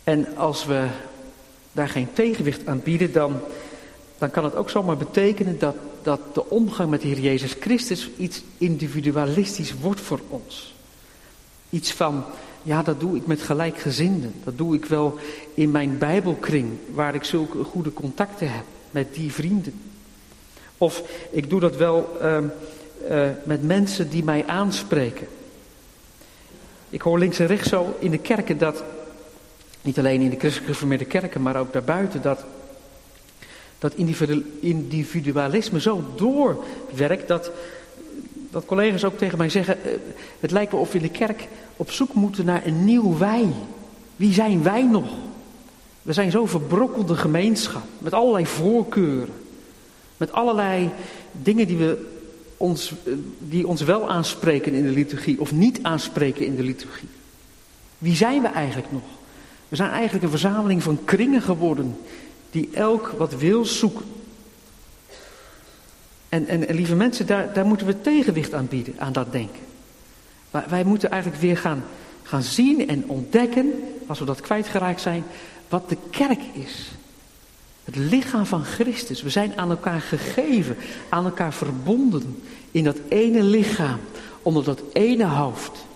Speaker 2: En als we daar geen tegenwicht aan bieden, dan kan het ook zomaar betekenen dat de omgang met de Heer Jezus Christus iets individualistisch wordt voor ons. Iets van, ja, dat doe ik met gelijkgezinden. Dat doe ik wel in mijn Bijbelkring, waar ik zulke goede contacten heb met die vrienden. Of ik doe dat wel met mensen die mij aanspreken. Ik hoor links en rechts zo in de kerken dat, niet alleen in de christelijk gereformeerde kerken, maar ook daarbuiten, dat individualisme zo doorwerkt dat collega's ook tegen mij zeggen, het lijkt wel of we in de kerk op zoek moeten naar een nieuw wij. Wie zijn wij nog? We zijn zo'n verbrokkelde gemeenschap, met allerlei voorkeuren. Met allerlei dingen die ons wel aanspreken in de liturgie of niet aanspreken in de liturgie. Wie zijn we eigenlijk nog? We zijn eigenlijk een verzameling van kringen geworden die elk wat wil zoeken. En lieve mensen, daar moeten we tegenwicht aan bieden, aan dat denken. Wij moeten eigenlijk weer gaan zien en ontdekken, als we dat kwijtgeraakt zijn, wat de kerk is. Het lichaam van Christus. We zijn aan elkaar gegeven, aan elkaar verbonden in dat ene lichaam, onder dat ene hoofd.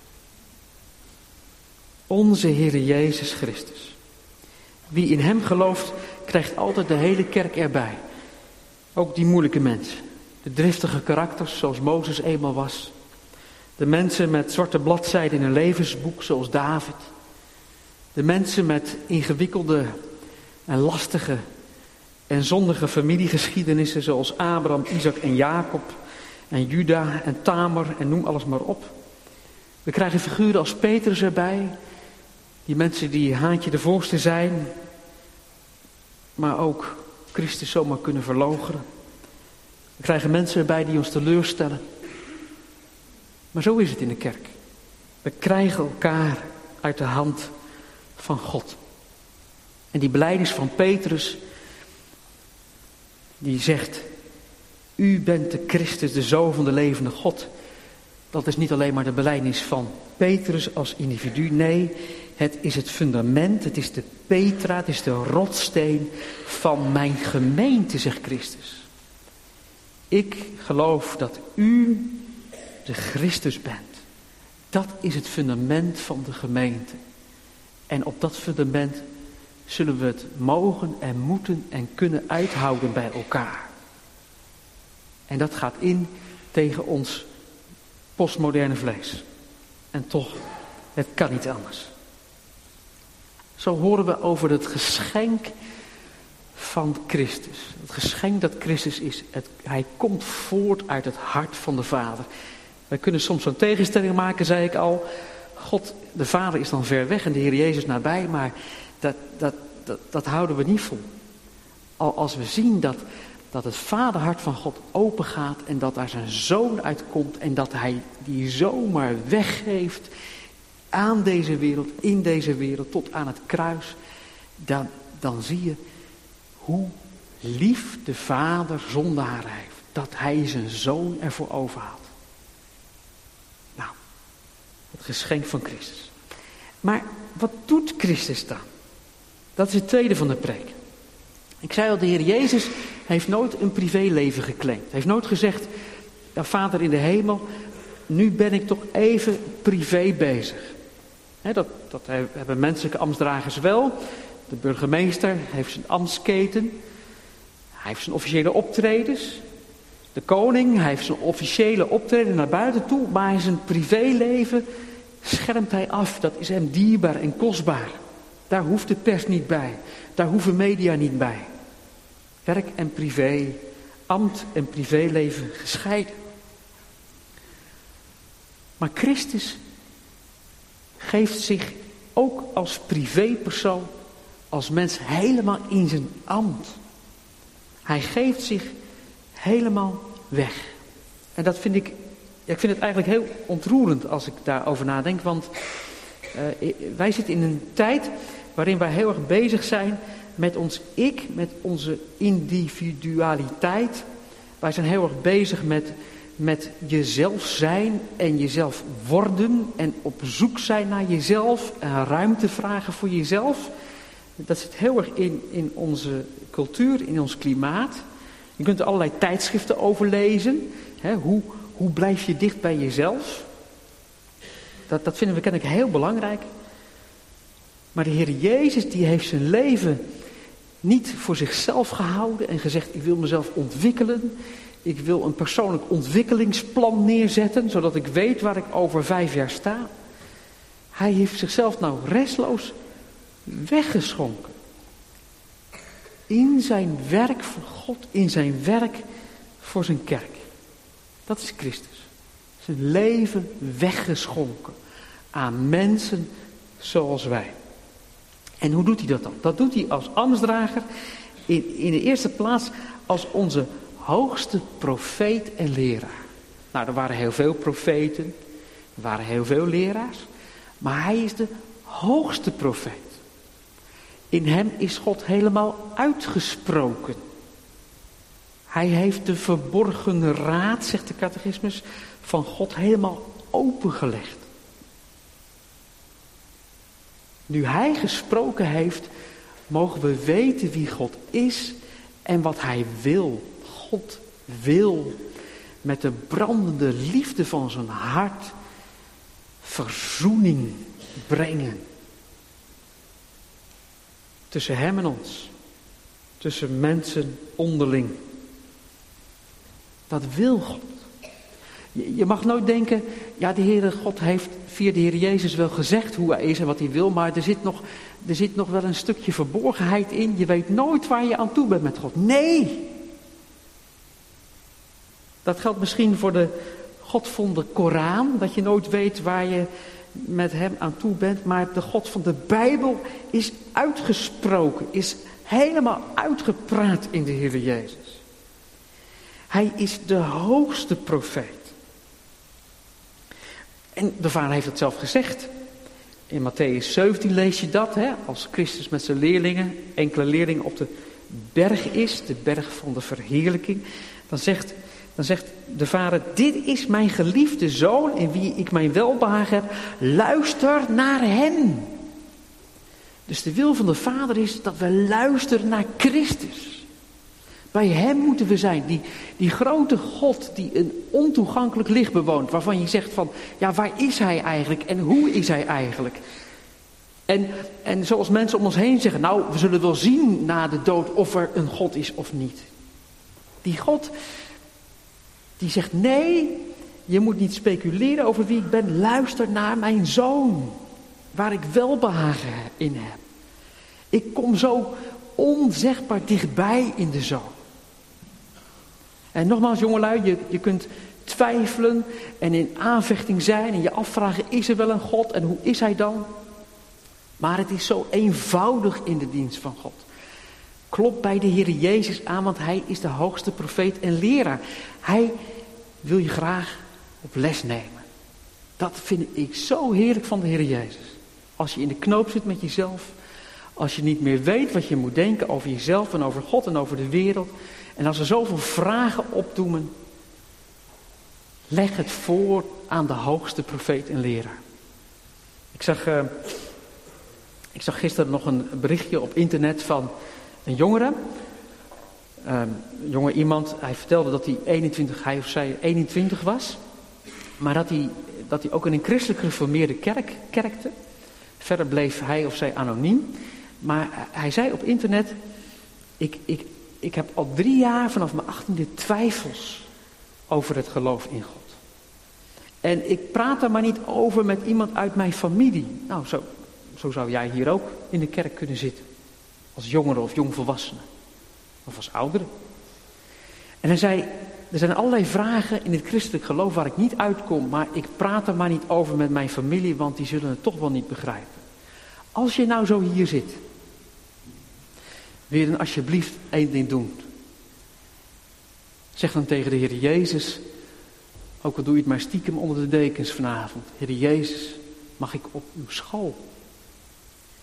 Speaker 2: Onze Heere Jezus Christus. Wie in hem gelooft, krijgt altijd de hele kerk erbij. Ook die moeilijke mensen. De driftige karakters, zoals Mozes eenmaal was. De mensen met zwarte bladzijden in een levensboek, zoals David. De mensen met ingewikkelde en lastige en zondige familiegeschiedenissen, zoals Abraham, Isaac en Jacob. En Juda en Tamar en noem alles maar op. We krijgen figuren als Petrus erbij. Die mensen die haantje de voorste zijn. Maar ook Christus zomaar kunnen verloochenen. We krijgen mensen erbij die ons teleurstellen. Maar zo is het in de kerk. We krijgen elkaar uit de hand van God. En die belijdenis van Petrus, die zegt, u bent de Christus, de Zoon van de levende God. Dat is niet alleen maar de belijdenis van Petrus als individu. Nee, het is het fundament, het is de Petra, het is de rotsteen van mijn gemeente, zegt Christus. Ik geloof dat u de Christus bent. Dat is het fundament van de gemeente. En op dat fundament zullen we het mogen en moeten en kunnen uithouden bij elkaar. En dat gaat in tegen ons postmoderne vlees. En toch, het kan niet anders. Zo horen we over het geschenk van Christus. Het geschenk dat Christus is. Hij komt voort uit het hart van de Vader. Wij kunnen soms zo'n tegenstelling maken, zei ik al. God, de Vader is dan ver weg en de Heer Jezus nabij. Maar dat houden we niet vol. Als we zien dat het vaderhart van God open gaat en dat daar zijn zoon uitkomt en dat hij die zomaar weggeeft aan deze wereld, in deze wereld, tot aan het kruis, dan zie je hoe lief de Vader zondaren heeft, dat hij zijn zoon ervoor overhaalt. Nou, het geschenk van Christus. Maar wat doet Christus dan? Dat is het tweede van de preek. Ik zei al, de Heer Jezus heeft nooit een privéleven geclaimd. Hij heeft nooit gezegd, ja, Vader in de hemel, nu ben ik toch even privé bezig. Dat hebben menselijke ambtsdragers wel. De burgemeester heeft zijn ambtsketen. Hij heeft zijn officiële optredens. De koning, hij heeft zijn officiële optreden naar buiten toe. Maar zijn privéleven schermt hij af. Dat is hem dierbaar en kostbaar. Daar hoeft de pers niet bij. Daar hoeven media niet bij. Werk en privé, ambt en privéleven gescheiden. Maar Christus geeft zich ook als privépersoon, als mens helemaal in zijn ambt. Hij geeft zich helemaal weg. En dat vind ik vind het eigenlijk heel ontroerend als ik daarover nadenk. Want wij zitten in een tijd waarin wij heel erg bezig zijn met ons ik, met onze individualiteit. Wij zijn heel erg bezig met jezelf zijn en jezelf worden en op zoek zijn naar jezelf en ruimte vragen voor jezelf. Dat zit heel erg in onze cultuur, in ons klimaat. Je kunt er allerlei tijdschriften over lezen. Hoe blijf je dicht bij jezelf? Dat vinden we kennelijk heel belangrijk. Maar de Heer Jezus die heeft zijn leven niet voor zichzelf gehouden en gezegd: ik wil mezelf ontwikkelen. Ik wil een persoonlijk ontwikkelingsplan neerzetten, zodat ik weet waar ik over 5 jaar sta. Hij heeft zichzelf nou restloos weggeschonken. In zijn werk voor God, in zijn werk voor zijn kerk. Dat is Christus. Zijn leven weggeschonken aan mensen zoals wij. En hoe doet hij dat dan? Dat doet hij als ambtsdrager in de eerste plaats als onze hoogste profeet en leraar. Nou, er waren heel veel profeten, er waren heel veel leraars, maar hij is de hoogste profeet. In hem is God helemaal uitgesproken. Hij heeft de verborgen raad, zegt de catechismus, van God helemaal opengelegd. Nu hij gesproken heeft, mogen we weten wie God is en wat hij wil. God wil met de brandende liefde van zijn hart verzoening brengen. Tussen hem en ons. Tussen mensen onderling. Dat wil God. Je mag nooit denken, ja, de Heere God heeft via de Heer Jezus wel gezegd hoe hij is en wat hij wil, maar er zit nog wel een stukje verborgenheid in. Je weet nooit waar je aan toe bent met God. Nee! Dat geldt misschien voor de God van de Koran, dat je nooit weet waar je met hem aan toe bent, maar de God van de Bijbel is uitgesproken, is helemaal uitgepraat in de Heer Jezus. Hij is de hoogste profeet. En de Vader heeft het zelf gezegd. In Matthäus 17 lees je dat, als Christus met zijn leerlingen, enkele leerlingen op de berg is, de berg van de verheerlijking. Dan zegt de Vader: dit is mijn geliefde Zoon in wie ik mijn welbehagen heb. Luister naar hem. Dus de wil van de Vader is dat we luisteren naar Christus. Bij hem moeten we zijn. Die grote God die een ontoegankelijk licht bewoont. Waarvan je zegt van, ja, waar is hij eigenlijk en hoe is hij eigenlijk? En zoals mensen om ons heen zeggen, nou, we zullen wel zien na de dood of er een God is of niet. Die God, die zegt, nee, je moet niet speculeren over wie ik ben. Luister naar mijn Zoon, waar ik welbehagen in heb. Ik kom zo onzegbaar dichtbij in de Zoon. En nogmaals, jongelui, je kunt twijfelen en in aanvechting zijn en je afvragen, is er wel een God en hoe is hij dan? Maar het is zo eenvoudig in de dienst van God. Klop bij de Heer Jezus aan, want hij is de hoogste profeet en leraar. Hij wil je graag op les nemen. Dat vind ik zo heerlijk van de Heer Jezus. Als je in de knoop zit met jezelf, als je niet meer weet wat je moet denken over jezelf en over God en over de wereld. En als er zoveel vragen opdoemen, leg het voor aan de hoogste profeet en leraar. Ik zag gisteren nog een berichtje op internet van een jongere. Jonge iemand, hij vertelde dat hij of zij 21 was. Maar dat hij ook in een christelijk gereformeerde kerk kerkte. Verder bleef hij of zij anoniem. Maar hij zei op internet, ik heb al 3 jaar vanaf mijn 18e twijfels over het geloof in God. En ik praat daar maar niet over met iemand uit mijn familie. Nou, zo zou jij hier ook in de kerk kunnen zitten. Als jongere of jongvolwassene. Of als oudere. En hij zei, er zijn allerlei vragen in het christelijk geloof waar ik niet uitkom. Maar ik praat er maar niet over met mijn familie, want die zullen het toch wel niet begrijpen. Als je nou zo hier zit, wil je dan alsjeblieft 1 ding doen. Zeg dan tegen de Heer Jezus, ook al doe je het maar stiekem onder de dekens vanavond. Heer Jezus, mag ik op uw school?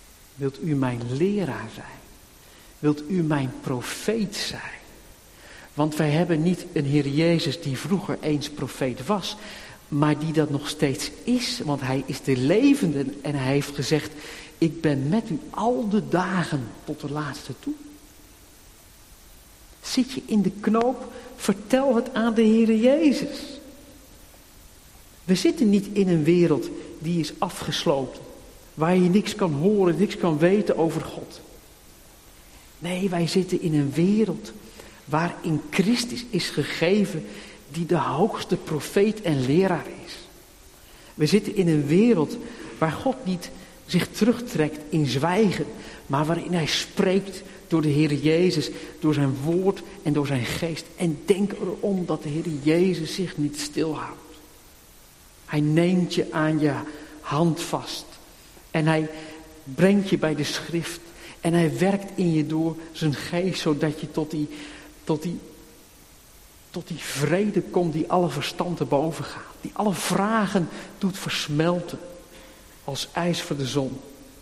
Speaker 2: Wilt u mijn leraar zijn? Wilt u mijn profeet zijn? Want wij hebben niet een Heer Jezus die vroeger eens profeet was, maar die dat nog steeds is. Want hij is de levende en hij heeft gezegd, ik ben met u al de dagen tot de laatste toe. Zit je in de knoop, vertel het aan de Heer Jezus. We zitten niet in een wereld die is afgesloten, waar je niks kan horen, niks kan weten over God. Nee, wij zitten in een wereld waarin Christus is gegeven, die de hoogste profeet en leraar is. We zitten in een wereld waar God niet zich terugtrekt in zwijgen, maar waarin hij spreekt door de Heer Jezus, door zijn woord en door zijn geest. En denk erom dat de Heer Jezus zich niet stilhoudt. Hij neemt je aan je hand vast en hij brengt je bij de schrift en hij werkt in je door zijn geest, zodat je tot die vrede komt die alle verstand te boven gaat. Die alle vragen doet versmelten als ijs voor de zon.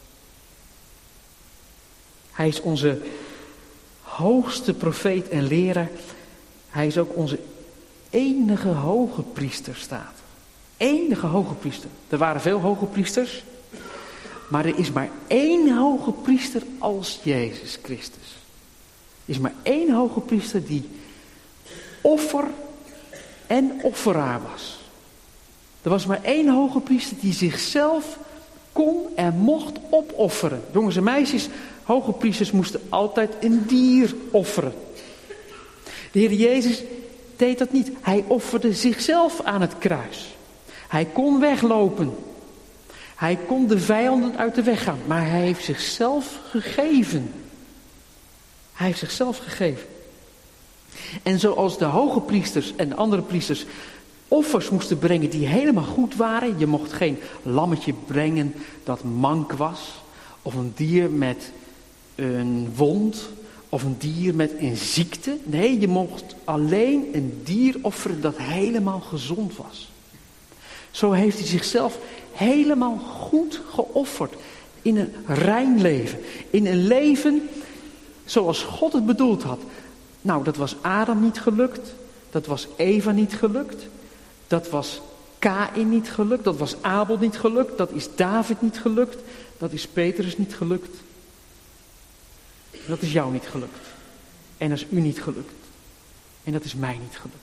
Speaker 2: Hij is onze hoogste profeet en leraar. Hij is ook onze enige hoge priester, staat. Enige hoge priester. Er waren veel hoge priesters. Maar er is maar één hoge priester als Jezus Christus. Er is maar één hoge priester die offer en offeraar was. Er was maar één hoge priester die zichzelf kon en mocht opofferen. Jongens en meisjes, hoge priesters moesten altijd een dier offeren. De Heer Jezus deed dat niet. Hij offerde zichzelf aan het kruis. Hij kon weglopen. Hij kon de vijanden uit de weg gaan. Maar hij heeft zichzelf gegeven. Hij heeft zichzelf gegeven. En zoals de hoge priesters en de andere priesters offers moesten brengen die helemaal goed waren. Je mocht geen lammetje brengen dat mank was. Of een dier met een wond. Of een dier met een ziekte. Nee, je mocht alleen een dier offeren dat helemaal gezond was. Zo heeft hij zichzelf helemaal goed geofferd. In een rein leven. In een leven zoals God het bedoeld had. Nou, dat was Adam niet gelukt. Dat was Eva niet gelukt. Dat was Kaïn niet gelukt. Dat was Abel niet gelukt. Dat is David niet gelukt. Dat is Petrus niet gelukt. Dat is jou niet gelukt. En dat is u niet gelukt. En dat is mij niet gelukt.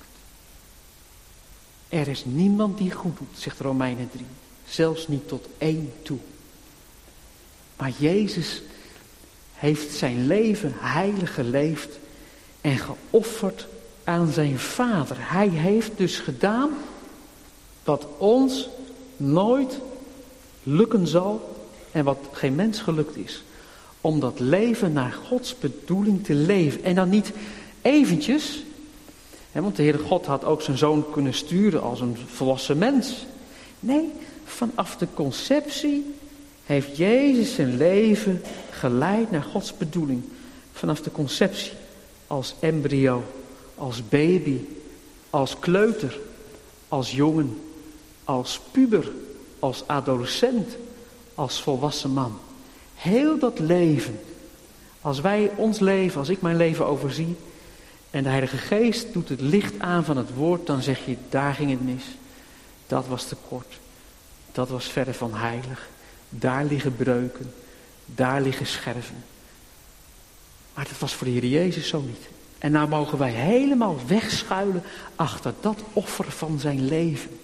Speaker 2: Er is niemand die goed doet, zegt Romeinen 3. Zelfs niet tot 1 toe. Maar Jezus heeft zijn leven heilig geleefd en geofferd aan zijn Vader. Hij heeft dus gedaan wat ons nooit lukken zal en wat geen mens gelukt is. Om dat leven naar Gods bedoeling te leven. En dan niet eventjes, want de Heere God had ook zijn zoon kunnen sturen als een volwassen mens. Nee, vanaf de conceptie heeft Jezus zijn leven geleid naar Gods bedoeling. Vanaf de conceptie, als embryo, als baby, als kleuter, als jongen, als puber, als adolescent, als volwassen man. Heel dat leven, als wij ons leven, als ik mijn leven overzie en de Heilige Geest doet het licht aan van het woord, dan zeg je, daar ging het mis. Dat was tekort. Dat was verre van heilig. Daar liggen breuken. Daar liggen scherven. Maar dat was voor de Heer Jezus zo niet. En nou mogen wij helemaal wegschuilen achter dat offer van zijn leven.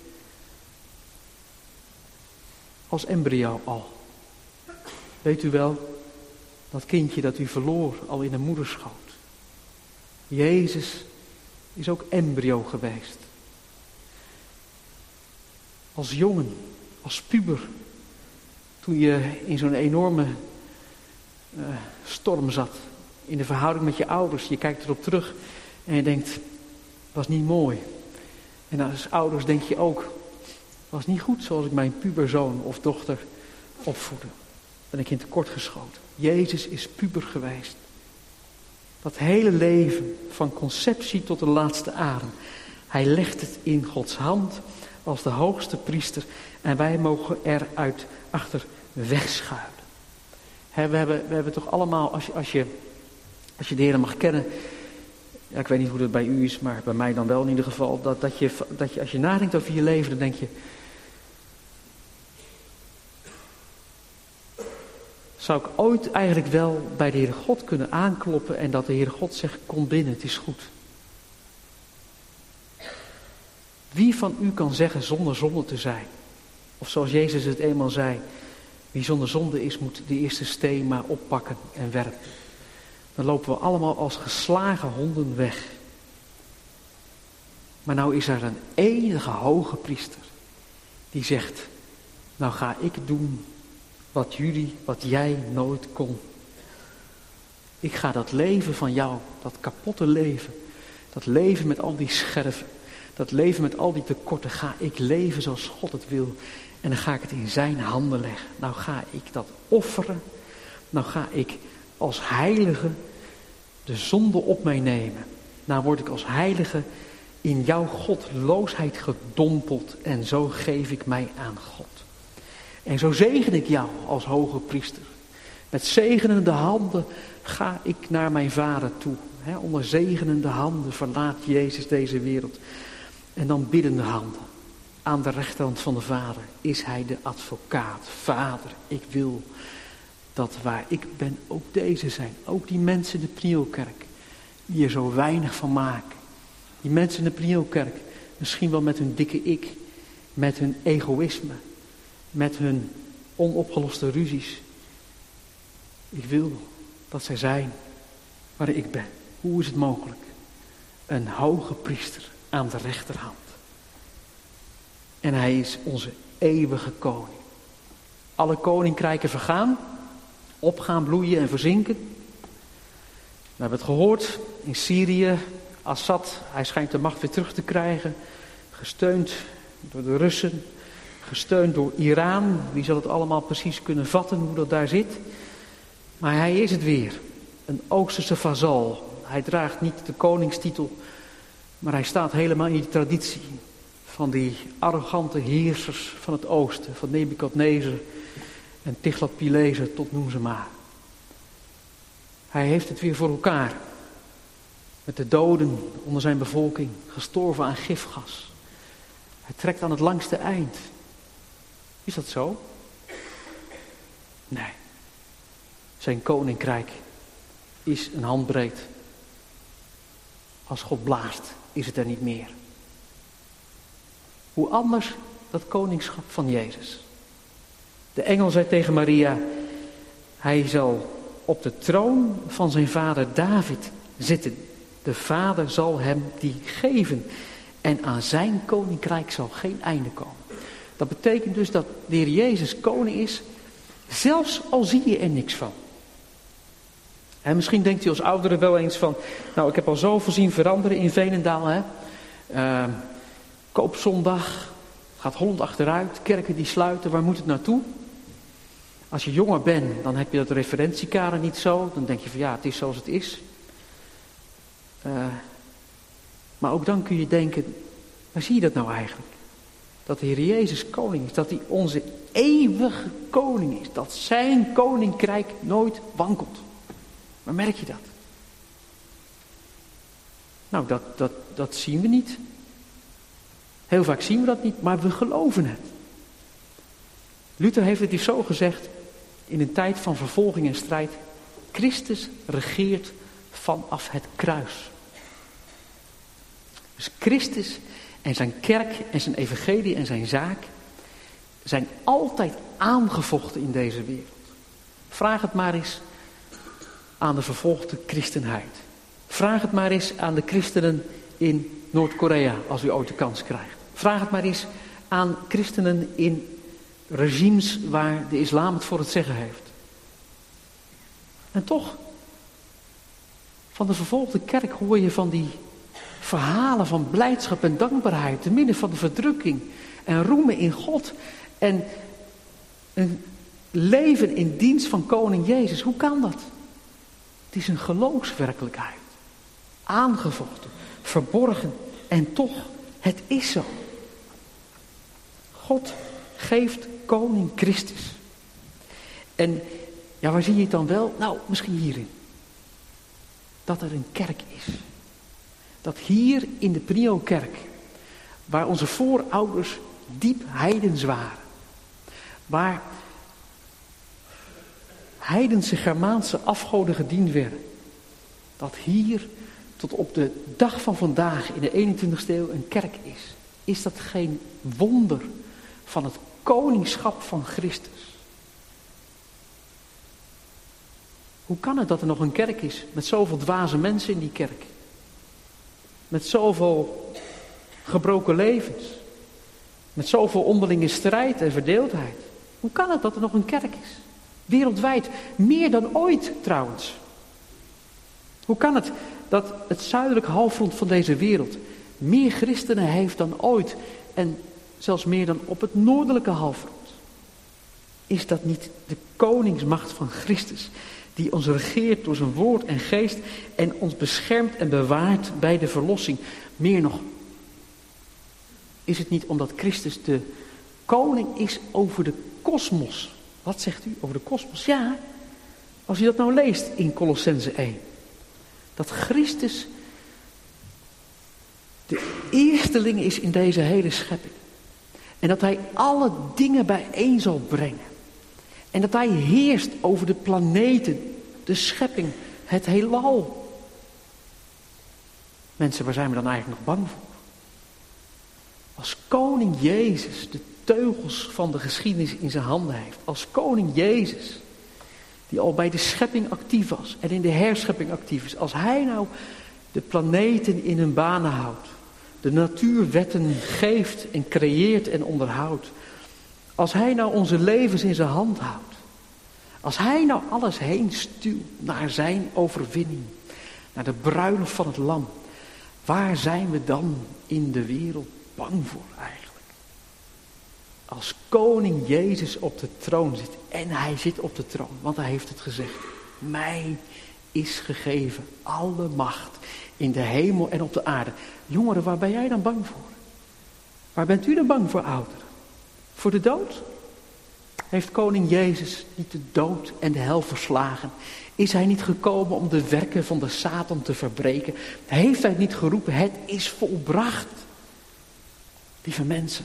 Speaker 2: Als embryo al. Weet u wel, dat kindje dat u verloor al in de moederschoot. Jezus is ook embryo geweest. Als jongen, als puber. Toen je in zo'n enorme storm zat. In de verhouding met je ouders. Je kijkt erop terug en je denkt, was niet mooi. En als ouders denk je ook, was niet goed zoals ik mijn puberzoon of dochter opvoedde. Ben ik in tekort geschoten. Jezus is puber geweest. Dat hele leven, van conceptie tot de laatste adem. Hij legt het in Gods hand als de hoogste priester. En wij mogen eruit achter wegschuilen. We hebben toch allemaal, als je de Heer mag kennen, Ja, ik weet niet hoe dat bij u is, maar bij mij dan wel in ieder geval. Dat je als je nadenkt over je leven, dan denk je... Zou ik ooit eigenlijk wel bij de Heere God kunnen aankloppen en dat de Heere God zegt, kom binnen, het is goed. Wie van u kan zeggen zonder zonde te zijn? Of zoals Jezus het eenmaal zei, wie zonder zonde is, moet de eerste steen maar oppakken en werpen. Dan lopen we allemaal als geslagen honden weg. Maar nou is er een enige hoge priester die zegt, nou ga ik doen wat jij nooit kon. Ik ga dat leven van jou, dat kapotte leven, dat leven met al die scherven, dat leven met al die tekorten, ga ik leven zoals God het wil. En dan ga ik het in zijn handen leggen. Nou ga ik dat offeren. Nou ga ik als heilige de zonde op mij nemen. Nou word ik als heilige in jouw godloosheid gedompeld. En zo geef ik mij aan God. En zo zegen ik jou als hoge priester. Met zegenende handen ga ik naar mijn Vader toe. Onder zegenende handen verlaat Jezus deze wereld. En dan biddende handen. Aan de rechterhand van de Vader is hij de advocaat. Vader, ik wil dat waar ik ben ook deze zijn. Ook die mensen in de Prielkerk die er zo weinig van maken. Die mensen in de Prielkerk, misschien wel met hun dikke ik, met hun egoïsme, met hun onopgeloste ruzies. Ik wil dat zij zijn waar ik ben. Hoe is het mogelijk? Een hoge priester aan de rechterhand. En hij is onze eeuwige koning. Alle koninkrijken vergaan, opgaan, bloeien en verzinken. We hebben het gehoord in Syrië. Assad, hij schijnt de macht weer terug te krijgen. Gesteund door de Russen. Gesteund door Iran. Wie zal het allemaal precies kunnen vatten hoe dat daar zit. Maar hij is het weer. Een Oosterse vazal. Hij draagt niet de koningstitel. Maar hij staat helemaal in die traditie. Van die arrogante heersers van het oosten. Van Nebukadnezar en Tiglat-Pileser tot noem ze maar. Hij heeft het weer voor elkaar. Met de doden onder zijn bevolking. Gestorven aan gifgas. Hij trekt aan het langste eind. Is dat zo? Nee. Zijn koninkrijk is een handbreed. Als God blaast, is het er niet meer. Hoe anders dat koningschap van Jezus. De engel zei tegen Maria, hij zal op de troon van zijn vader David zitten. De Vader zal hem die geven. En aan zijn koninkrijk zal geen einde komen. Dat betekent dus dat de Heer Jezus koning is, zelfs al zie je er niks van. En misschien denkt u als ouderen wel eens van, nou ik heb al zoveel zien veranderen in Veenendaal. Hè? Koopzondag, gaat Holland achteruit, kerken die sluiten, waar moet het naartoe? Als je jonger bent, dan heb je dat referentiekader niet zo. Dan denk je van ja, het is zoals het is. Maar ook dan kun je denken, waar zie je dat nou eigenlijk? Dat de Heer Jezus koning is, dat hij onze eeuwige koning is. Dat zijn koninkrijk nooit wankelt. Maar merk je dat? Nou, dat zien we niet. Heel vaak zien we dat niet, maar we geloven het. Luther heeft het hier zo gezegd, in een tijd van vervolging en strijd. Christus regeert vanaf het kruis. Dus Christus en zijn kerk en zijn evangelie en zijn zaak zijn altijd aangevochten in deze wereld. Vraag het maar eens aan de vervolgde christenheid. Vraag het maar eens aan de christenen in Noord-Korea als u ooit de kans krijgt. Vraag het maar eens aan christenen in regimes waar de islam het voor het zeggen heeft. En toch, van de vervolgde kerk hoor je van die verhalen van blijdschap en dankbaarheid te midden van de verdrukking en roemen in God en een leven in dienst van koning Jezus. Hoe kan dat? Het is een geloofswerkelijkheid. Aangevochten, verborgen en toch, het is zo. God geeft koning Christus. En ja, waar zie je het dan wel? Nou, misschien hierin. Dat er een kerk is. dat hier in de Prio-kerk, waar onze voorouders diep heidens waren, waar heidense Germaanse afgoden gediend werden, dat hier tot op de dag van vandaag in de 21ste eeuw een kerk is. Is dat geen wonder van het koningschap van Christus? Hoe kan het dat er nog een kerk is met zoveel dwaze mensen in die kerk? Met zoveel gebroken levens? Met zoveel onderlinge strijd en verdeeldheid? Hoe kan het dat er nog een kerk is? Wereldwijd, meer dan ooit trouwens. Hoe kan het dat het zuidelijke halfrond van deze wereld meer christenen heeft dan ooit en zelfs meer dan op het noordelijke halfrond? Is dat niet de koningsmacht van Christus die ons regeert door zijn woord en geest en ons beschermt en bewaart bij de verlossing? Meer nog, is het niet omdat Christus de koning is over de kosmos? Wat zegt u over de kosmos? Ja, als u dat nou leest in Kolossenzen 1. Dat Christus de eersteling is in deze hele schepping. En dat hij alle dingen bijeen zal brengen. En dat hij heerst over de planeten, de schepping, het heelal. Mensen, waar zijn we dan eigenlijk nog bang voor? Als koning Jezus de teugels van de geschiedenis in zijn handen heeft. Als koning Jezus, die al bij de schepping actief was en in de herschepping actief is. Als hij nou de planeten in hun banen houdt. De natuurwetten geeft en creëert en onderhoudt. Als hij nou onze levens in zijn hand houdt. Als hij nou alles heen stuwt naar zijn overwinning. Naar de bruiloft van het lam. Waar zijn we dan in de wereld bang voor eigenlijk? Als koning Jezus op de troon zit. En hij zit op de troon. Want hij heeft het gezegd. Mij is gegeven alle macht in de hemel en op de aarde. Jongeren, waar ben jij dan bang voor? Waar bent u dan bang voor, ouderen? Voor de dood? Heeft koning Jezus niet de dood en de hel verslagen? Is hij niet gekomen om de werken van de Satan te verbreken? Heeft hij niet geroepen, het is volbracht? Lieve mensen,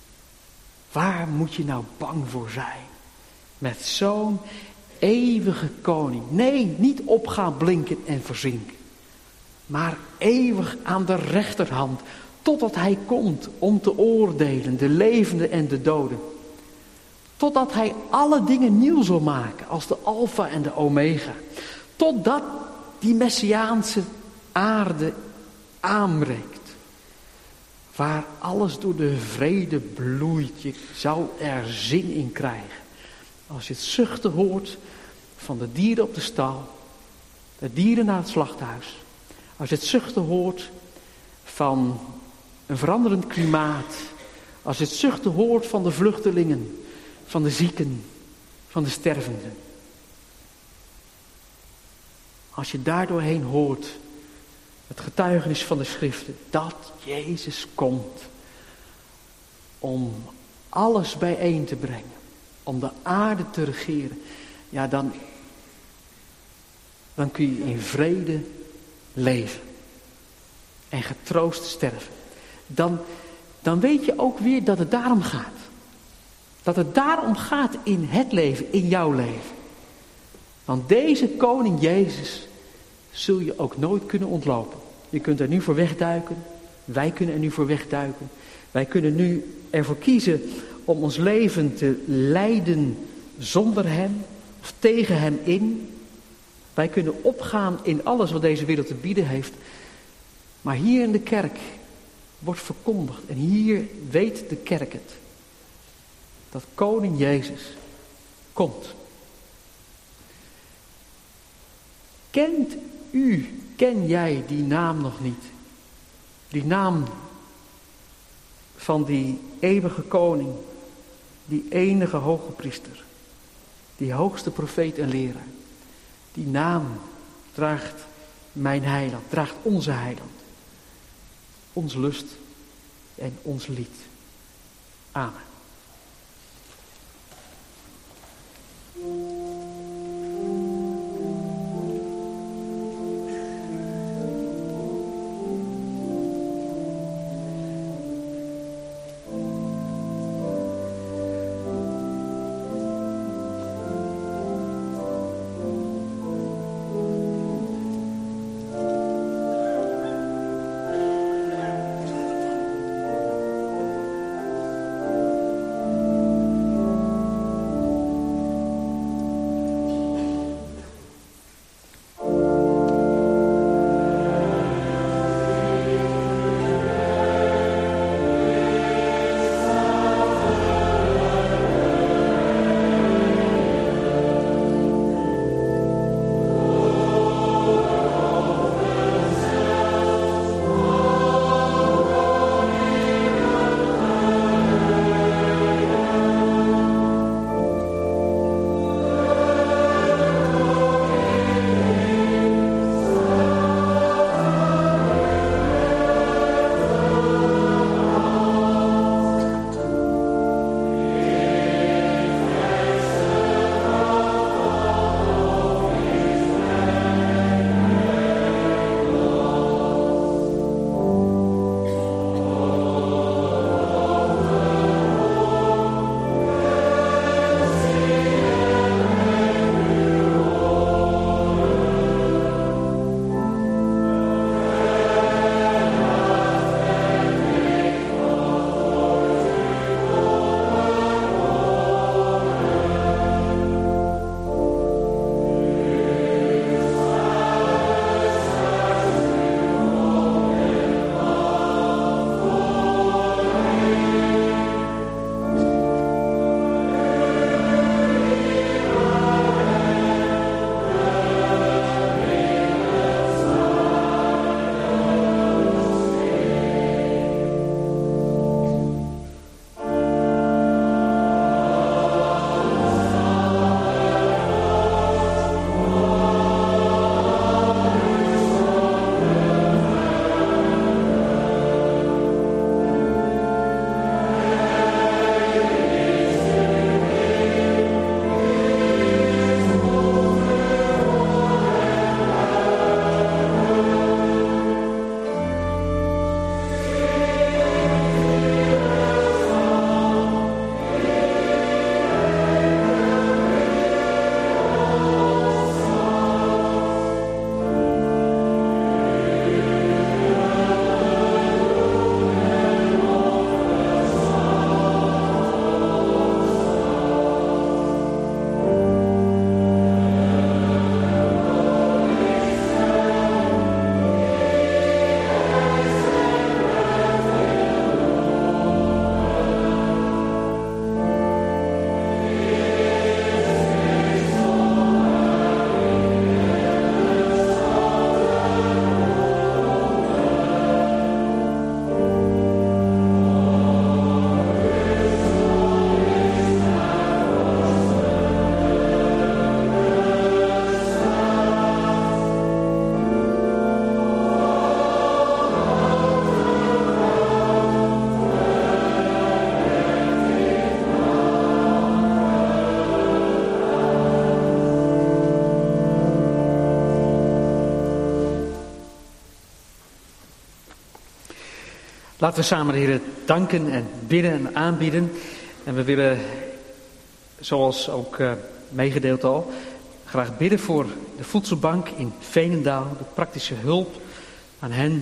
Speaker 2: waar moet je nou bang voor zijn? Met zo'n eeuwige koning. Nee, niet op gaan blinken en verzinken. Maar eeuwig aan de rechterhand. Totdat hij komt om te oordelen, de levenden en de doden. Totdat hij alle dingen nieuw zal maken als de Alpha en de Omega. Totdat die Messiaanse aarde aanbreekt. Waar alles door de vrede bloeit. Je zou er zin in krijgen. Als je het zuchten hoort van de dieren op de stal. De dieren naar het slachthuis. Als je het zuchten hoort van een veranderend klimaat. Als je het zuchten hoort van de vluchtelingen. Van de zieken. Van de stervenden. Als je daardoorheen hoort het getuigenis van de schriften. Dat Jezus komt om alles bijeen te brengen. Om de aarde te regeren. Ja, dan kun je in vrede leven. En getroost sterven. Dan weet je ook weer dat het daarom gaat. Dat het daarom gaat in het leven, in jouw leven. Want deze koning Jezus zul je ook nooit kunnen ontlopen. Je kunt er nu voor wegduiken. Wij kunnen er nu voor wegduiken. Wij kunnen nu ervoor kiezen om ons leven te leiden zonder hem. Of tegen hem in. Wij kunnen opgaan in alles wat deze wereld te bieden heeft. Maar hier in de kerk wordt verkondigd. En hier weet de kerk het. Dat koning Jezus komt. Ken jij die naam nog niet? Die naam van die eeuwige koning. Die enige hoge priester. Die hoogste profeet en leraar. Die naam draagt mijn heiland. Draagt onze heiland. Ons lust en ons lied. Amen. Laten we samen de Heer danken en bidden en aanbieden. En we willen, zoals ook meegedeeld al, graag bidden voor de voedselbank in Veenendaal. De praktische hulp aan hen.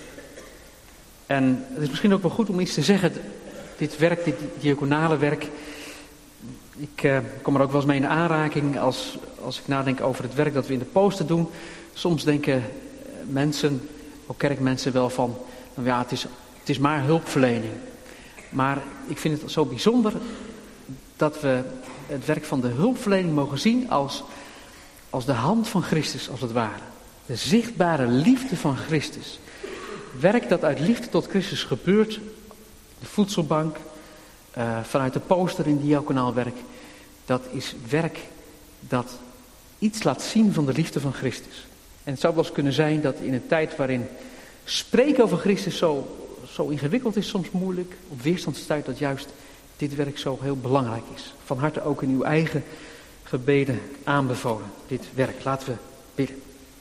Speaker 2: En het is misschien ook wel goed om iets te zeggen. Dit werk, dit diaconale werk. Ik kom er ook wel eens mee in aanraking als ik nadenk over het werk dat we in de posten doen. Soms denken mensen, ook kerkmensen, wel van, nou ja, het is maar hulpverlening. Maar ik vind het zo bijzonder dat we het werk van de hulpverlening mogen zien als de hand van Christus, als het ware. De zichtbare liefde van Christus. Werk dat uit liefde tot Christus gebeurt. De voedselbank, vanuit de poster in diaconaal werk. Dat is werk dat iets laat zien van de liefde van Christus. En het zou wel eens kunnen zijn dat in een tijd waarin spreken over Christus zo ingewikkeld is, soms moeilijk, op weerstand stuit, dat juist dit werk zo heel belangrijk is. Van harte ook in uw eigen gebeden aanbevolen, dit werk. Laten we bidden.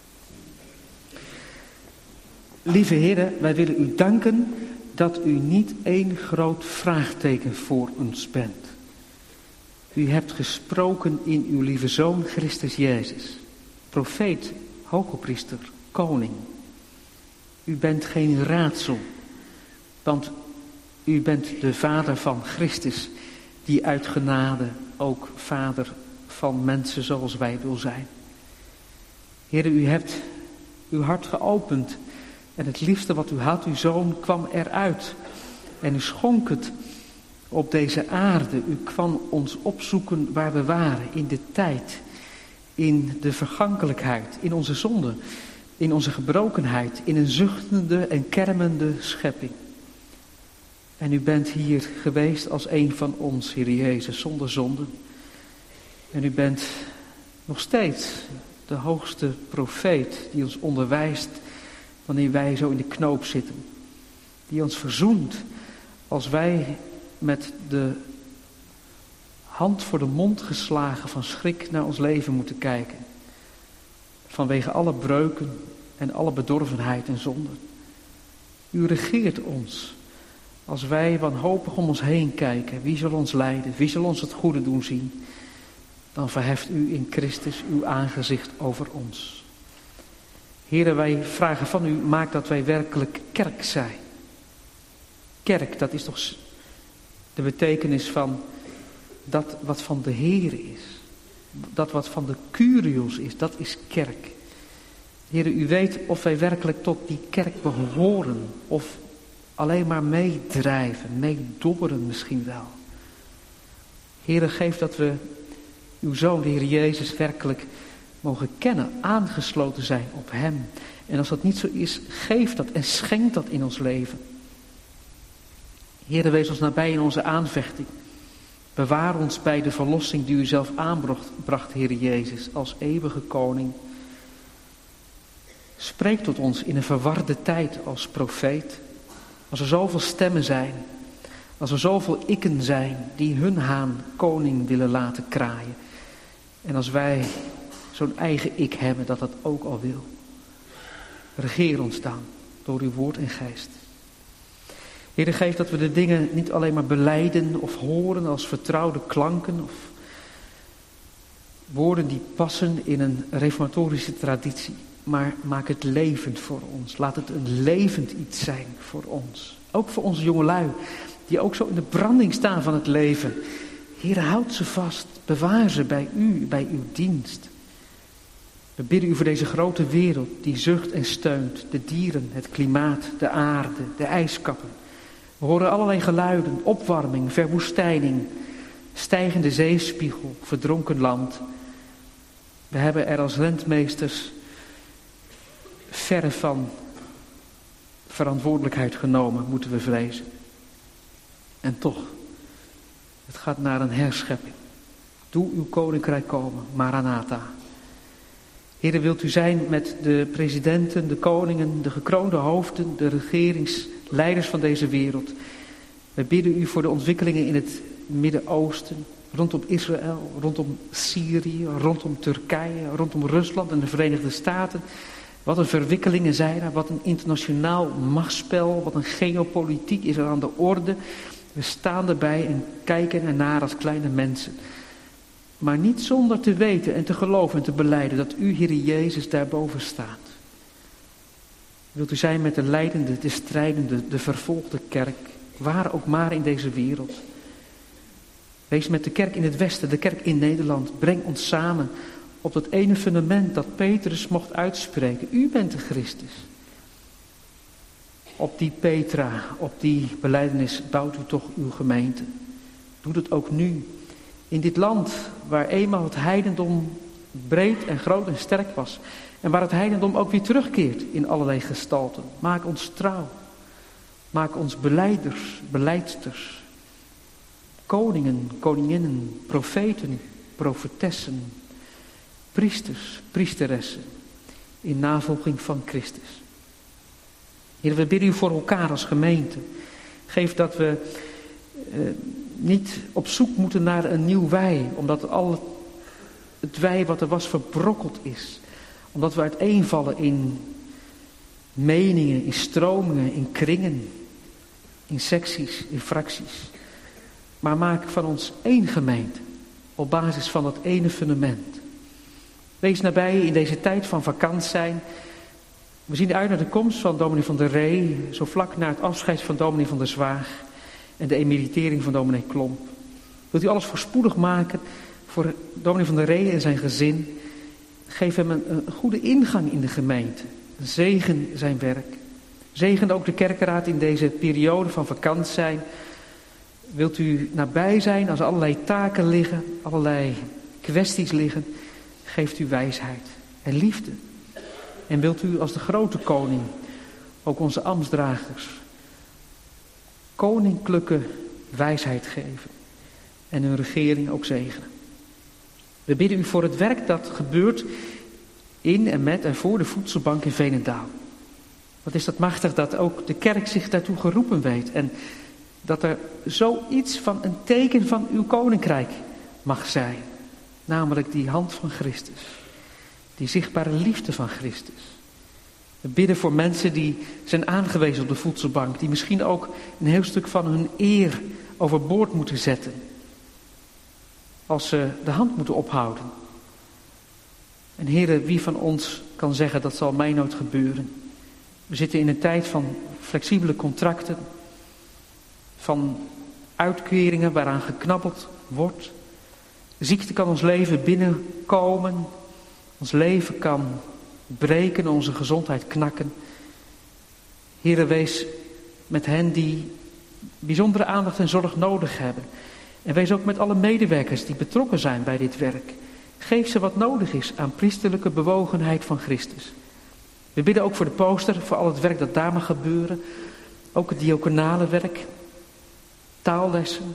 Speaker 2: Lieve Heere, wij willen u danken dat u niet één groot vraagteken voor ons bent. U hebt gesproken in uw lieve Zoon Christus Jezus, profeet, hogepriester, koning. U bent geen raadsel, want u bent de vader van Christus, die uit genade ook vader van mensen zoals wij wil zijn. Heere, u hebt uw hart geopend en het liefste wat u had, uw Zoon, kwam eruit. En u schonk het op deze aarde. U kwam ons opzoeken waar we waren, in de tijd, in de vergankelijkheid, in onze zonde, in onze gebrokenheid, in een zuchtende en kermende schepping. En u bent hier geweest als een van ons, Heer Jezus, zonder zonde. En u bent nog steeds de hoogste profeet die ons onderwijst wanneer wij zo in de knoop zitten. Die ons verzoent als wij met de hand voor de mond geslagen van schrik naar ons leven moeten kijken. Vanwege alle breuken en alle bedorvenheid en zonde. U regeert ons. Als wij wanhopig om ons heen kijken, wie zal ons leiden, wie zal ons het goede doen zien, dan verheft u in Christus uw aangezicht over ons. Heren, wij vragen van u, maak dat wij werkelijk kerk zijn. Kerk, dat is toch de betekenis van dat wat van de Heer is. Dat wat van de Kyrios is, dat is kerk. Heren, u weet of wij werkelijk tot die kerk behoren, of alleen maar meedrijven, meedobberen misschien wel. Heren, geef dat we uw Zoon, de Heer Jezus, werkelijk mogen kennen, aangesloten zijn op hem. En als dat niet zo is, geef dat en schenk dat in ons leven. Heere, wees ons nabij in onze aanvechting. Bewaar ons bij de verlossing die u zelf aanbracht, Heer Jezus, als eeuwige koning. Spreek tot ons in een verwarde tijd als profeet. Als er zoveel stemmen zijn, als er zoveel ikken zijn die hun haan koning willen laten kraaien. En als wij zo'n eigen ik hebben dat dat ook al wil. Regeer ons dan door uw woord en geest. Heer, geef dat we de dingen niet alleen maar belijden of horen als vertrouwde klanken of woorden die passen in een reformatorische traditie. Maar maak het levend voor ons. Laat het een levend iets zijn voor ons. Ook voor onze jongelui, die ook zo in de branding staan van het leven. Heer, houd ze vast. Bewaar ze bij u, bij uw dienst. We bidden u voor deze grote wereld die zucht en steunt. De dieren, het klimaat, de aarde, de ijskappen. We horen allerlei geluiden, opwarming, verwoestijning, stijgende zeespiegel, verdronken land. We hebben er als rentmeesters verre van verantwoordelijkheid genomen, moeten we vrezen. En toch, het gaat naar een herschepping. Doe uw koninkrijk komen, Maranatha. Heere, wilt u zijn met de presidenten, de koningen, de gekroonde hoofden, de regeringsleiders van deze wereld. We bidden u voor de ontwikkelingen in het Midden-Oosten, rondom Israël, rondom Syrië, rondom Turkije, rondom Rusland en de Verenigde Staten. Wat een verwikkelingen zijn er, wat een internationaal machtsspel, wat een geopolitiek is er aan de orde. We staan erbij en kijken ernaar als kleine mensen. Maar niet zonder te weten en te geloven en te belijden dat u, Heere Jezus, daarboven staat. Wilt u zijn met de lijdende, de strijdende, de vervolgde kerk, waar ook maar in deze wereld. Wees met de kerk in het Westen, de kerk in Nederland. Breng ons samen op dat ene fundament dat Petrus mocht uitspreken. U bent de Christus. Op die Petra, op die belijdenis bouwt u toch uw gemeente. Doe het ook nu. In dit land waar eenmaal het heidendom breed en groot en sterk was. En waar het heidendom ook weer terugkeert in allerlei gestalten. Maak ons trouw. Maak ons belijders, belijdsters. Koningen, koninginnen, profeten, profetessen. Priesters, priesteressen. In navolging van Christus. Heer, we bidden u voor elkaar als gemeente. Geef dat we niet op zoek moeten naar een nieuw wij. Omdat al het wij wat er was verbrokkeld is. Omdat we uiteenvallen in meningen, in stromingen, in kringen. In secties, in fracties. Maar maak van ons één gemeente. Op basis van dat ene fundament. Wees nabij in deze tijd van vakantie zijn. We zien uit naar de komst van dominee van der Ree. Zo vlak na het afscheid van dominee van der Zwaag. En de emeritering van dominee Klomp. Wilt u alles voorspoedig maken voor dominee van der Ree en zijn gezin. Geef hem een goede ingang in de gemeente. Zegen zijn werk. Zegen ook de kerkenraad in deze periode van vakantie zijn. Wilt u nabij zijn als er allerlei taken liggen, allerlei kwesties liggen. Geeft u wijsheid en liefde. En wilt u als de grote koning ook onze ambtsdragers koninklijke wijsheid geven. En hun regering ook zegenen. We bidden u voor het werk dat gebeurt in en met en voor de voedselbank in Veenendaal. Wat is dat machtig dat ook de kerk zich daartoe geroepen weet. En dat er zoiets van een teken van uw koninkrijk mag zijn. Namelijk die hand van Christus. Die zichtbare liefde van Christus. We bidden voor mensen die zijn aangewezen op de voedselbank. Die misschien ook een heel stuk van hun eer overboord moeten zetten. Als ze de hand moeten ophouden. En Heere, wie van ons kan zeggen dat zal mij nooit gebeuren. We zitten in een tijd van flexibele contracten. Van uitkeringen waaraan geknabbeld wordt. Ziekte kan ons leven binnenkomen. Ons leven kan breken, onze gezondheid knakken. Heere, wees met hen die bijzondere aandacht en zorg nodig hebben. En wees ook met alle medewerkers die betrokken zijn bij dit werk. Geef ze wat nodig is aan priesterlijke bewogenheid van Christus. We bidden ook voor de poster, voor al het werk dat daar mag gebeuren. Ook het diaconale werk. Taallessen.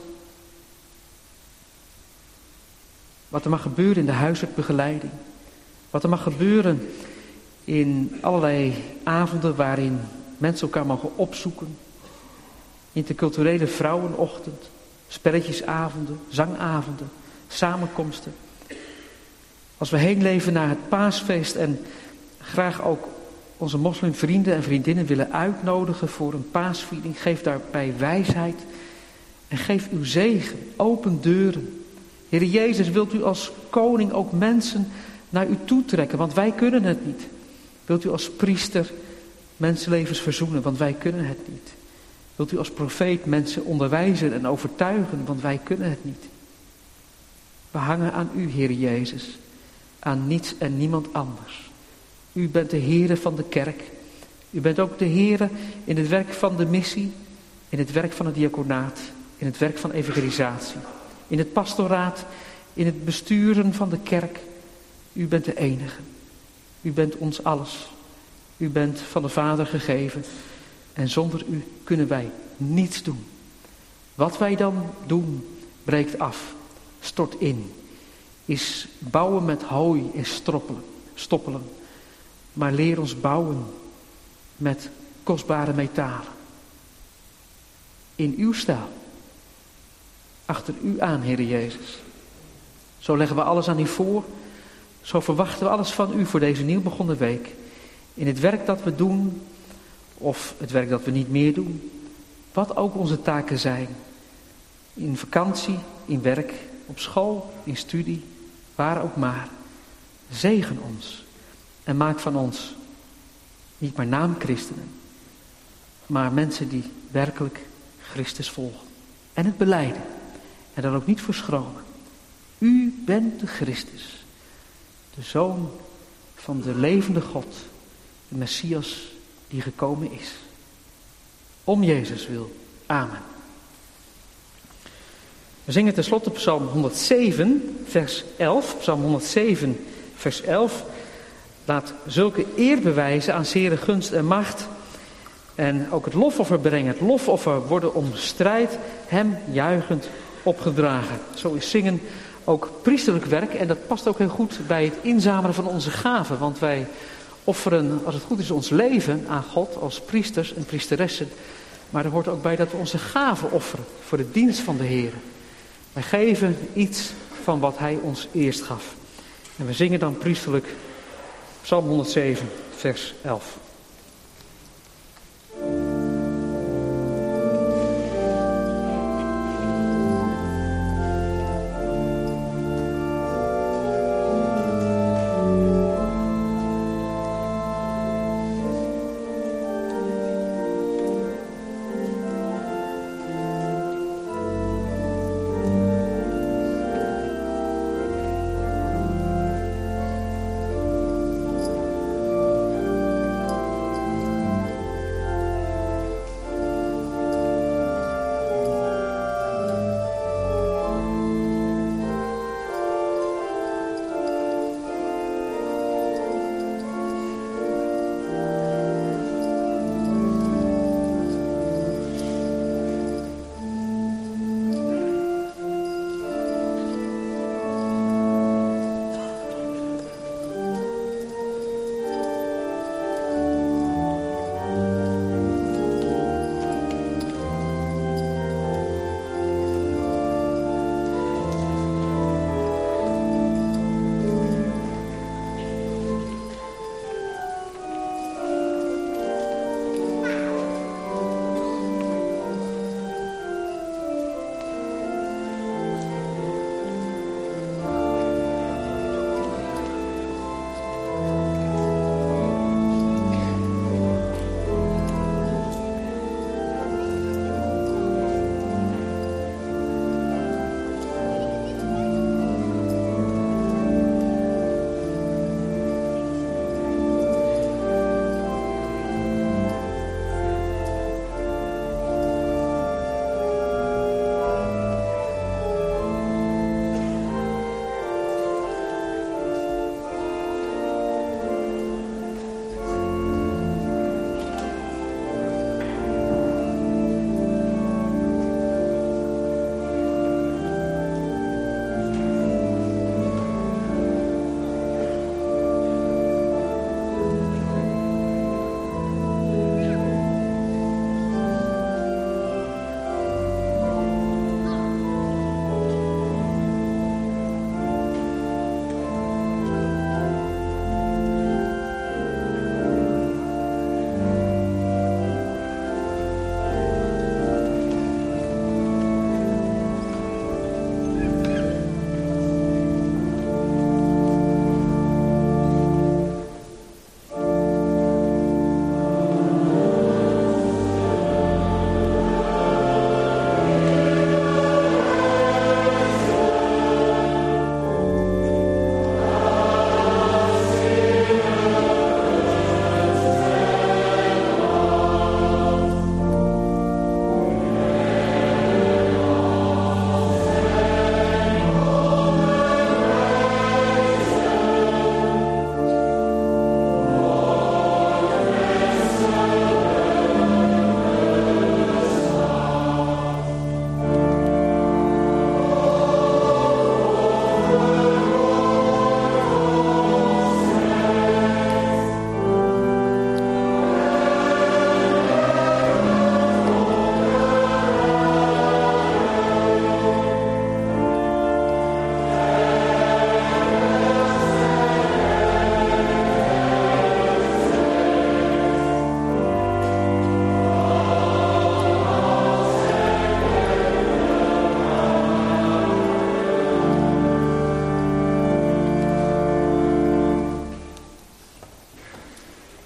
Speaker 2: Wat er mag gebeuren in de huiswerkbegeleiding. Wat er mag gebeuren in allerlei avonden waarin mensen elkaar mogen opzoeken. Interculturele vrouwenochtend, spelletjesavonden, zangavonden, samenkomsten. Als we heen leven naar het paasfeest en graag ook onze moslimvrienden en vriendinnen willen uitnodigen voor een paasviering, geef daarbij wijsheid en geef uw zegen, open deuren. Heere Jezus, wilt u als koning ook mensen naar u toe trekken, want wij kunnen het niet. Wilt u als priester mensenlevens verzoenen, want wij kunnen het niet. Wilt u als profeet mensen onderwijzen en overtuigen, want wij kunnen het niet. We hangen aan u, Heere Jezus, aan niets en niemand anders. U bent de Heere van de kerk. U bent ook de Heere in het werk van de missie, in het werk van het diaconaat, in het werk van evangelisatie, in het pastoraat, in het besturen van de kerk. U bent de enige. U bent ons alles. U bent van de Vader gegeven. En zonder u kunnen wij niets doen. Wat wij dan doen, breekt af, stort in. Is bouwen met hooi en stoppelen. Maar leer ons bouwen met kostbare metalen. In uw stijl. Achter u aan, Heere Jezus. Zo leggen we alles aan u voor. Zo verwachten we alles van u voor deze nieuw begonnen week. In het werk dat we doen, of het werk dat we niet meer doen, wat ook onze taken zijn. In vakantie, in werk, op school, in studie, waar ook maar. Zegen ons en maak van ons niet maar naamchristenen, maar mensen die werkelijk Christus volgen. En het belijden. En daar ook niet voor schromen. U bent de Christus, de Zoon van de levende God, de Messias die gekomen is. Om Jezus wil. Amen. We zingen tenslotte Psalm 107, vers 11. Psalm 107, vers 11. Laat zulke eer bewijzen aan zere gunst en macht. En ook het lofoffer brengen. Het lofoffer worden om strijd hem juichend opgedragen. Zo is zingen ook priesterlijk werk. En dat past ook heel goed bij het inzamelen van onze gaven. Want wij offeren, als het goed is, ons leven aan God als priesters en priesteressen. Maar er hoort ook bij dat we onze gaven offeren voor de dienst van de Heer. Wij geven iets van wat Hij ons eerst gaf. En we zingen dan priesterlijk Psalm 107, vers 11.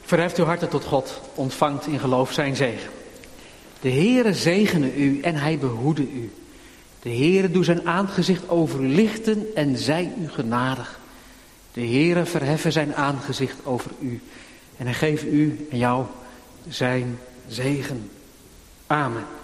Speaker 2: Verheft uw harten tot God, ontvangt in geloof zijn zegen. De Heere zegene u en hij behoede u. De Heere doe zijn aangezicht over u lichten en zij u genadig. De Heere verheffen zijn aangezicht over u en hij geeft u en jou zijn zegen. Amen.